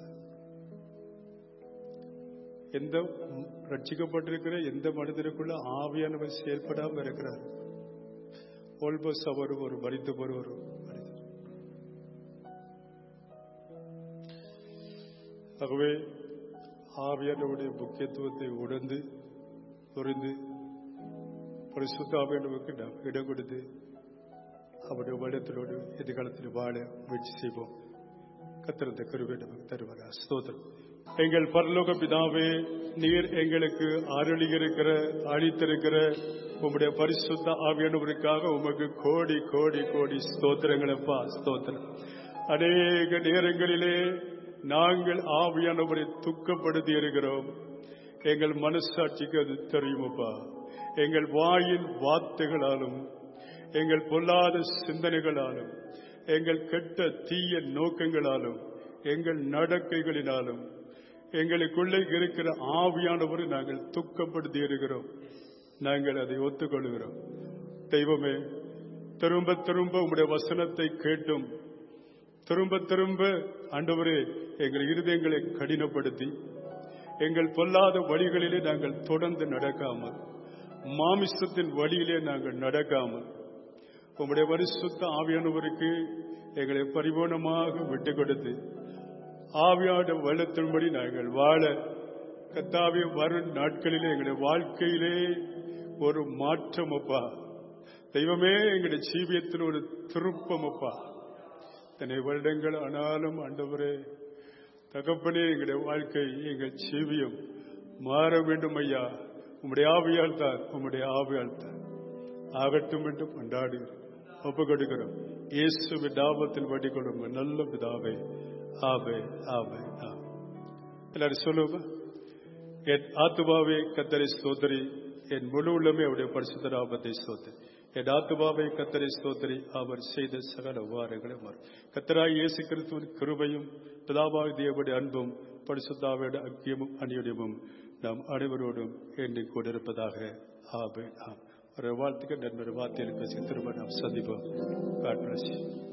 எந்த ரட்சிக்கப்பட்டிருக்கிற எந்த மனிதனுக்குள்ள ஆவியானவர் செயல்படாமல் இருக்கிறார், ஆல்மோஸ்ட் அவர் ஒரு மரித்து போற ஒரு மனிதர். ஆகவே ஆவியானவருடைய முக்கியத்துவத்தை உணர்ந்து புரிந்து பரிசுத்த ஆவியானவருக்கு நாம் இடம் கொடுத்து அவருடைய வழியத்திலோடு எதிர்காலத்தில் வாழ முயற்சி செய்வோம். கர்த்தர் கிருபை நமக்கு தருவார். ஸ்தோத்திரம். எங்கள் பரலோக பிதாவே, நீர் எங்களுக்கு அளித்திருக்கிற உம்முடைய பரிசுத்த ஆவியானவருக்காக உமக்கு கோடி கோடி கோடி ஸ்தோத்திரங்களப்பா. ஸ்தோத்திரம். அநேக நேரங்களிலே நாங்கள் ஆவியானவரை துக்கப்படுத்தி இருக்கிறோம். எங்கள் மனசாட்சிக்கு அது தெரியுமப்பா. எங்கள் வாயின் வார்த்தைகளாலும், எங்கள் பொல்லாத சிந்தனைகளாலும், எங்கள் கெட்ட தீய நோக்கங்களாலும், எங்கள் நடக்கைகளினாலும் எங்களுக்குள்ளே இருக்கிற ஆவியானவரை நாங்கள் துக்கப்படுத்தி இருக்கிறோம். நாங்கள் அதை ஒத்துக்கொள்கிறோம். தெய்வமே, திரும்ப திரும்ப உம்முடைய வசனத்தை கேட்டும் திரும்ப திரும்ப ஆண்டவரே எங்கள் இருதயங்களை கடினப்படுத்தி எங்கள் பொல்லாத வழிகளிலே நாங்கள் தொடர்ந்து நடக்காமல், மாமிசத்தின் வழியிலே நாங்கள் நடக்காமல் உம்முடைய பரிசுத்த ஆவியானவருக்கு எங்களை பரிபூர்ணமாக விட்டுக் கொடுத்து ஆவியான வெள்ளத்தின்படி நாங்கள் வாழ கர்த்தாவே வரும் நாட்களிலே எங்களுடைய வாழ்க்கையிலே ஒரு மாற்றம் அப்பா. தெய்வமே, எங்களுடைய ஜீவியத்தில் ஒரு திருப்பம் அப்பா. இத்தனை வருடங்கள் ஆனாலும் ஆண்டவரே தகப்பனே, எங்களுடைய வாழ்க்கை, எங்கள் ஜீவியம் மாற வேண்டும் ஐயா. உம்முடைய ஆவியால் தான், உம்முடைய ஆவியால் தான் ஆகட்டும் என்று கொண்டாடி ஒப்பு கொடுக்கிறோம். இயேசுவின் நாமத்தில் வேண்டிக் கொள்ளும் நல்ல பிதாவே. ஆவே ஆவே. எல்லாரும் சொல்லுங்க. என் ஆத்துமாவே கர்த்தரை ஸ்தோத்திரி, என் முழு உள்ளமே அவருடைய பரிசுத்த நாமத்தை ஸ்தோத்திரி. என் ஆத்துமாவை கர்த்தரை ஸ்தோத்திரி, அவர் செய்த சகல உபகாரங்களை மாறும். கர்த்தராகிய இயேசு கிறிஸ்துவின் கிருபையும் பிதாவாகிய தேவனுடைய அன்பும் பரிசுத்த ஆவியுடைய ஐக்கியமும் அந்யோன்யமும் நாம் அனைவரோடும் எண்ணிக் கொண்டிருப்பதாக. ஆமென். ஒரு வாழ்த்துக்கள் நண்பர் வார்த்தையில் பேசி திரும்ப நாம் சந்திப்போம். God bless you.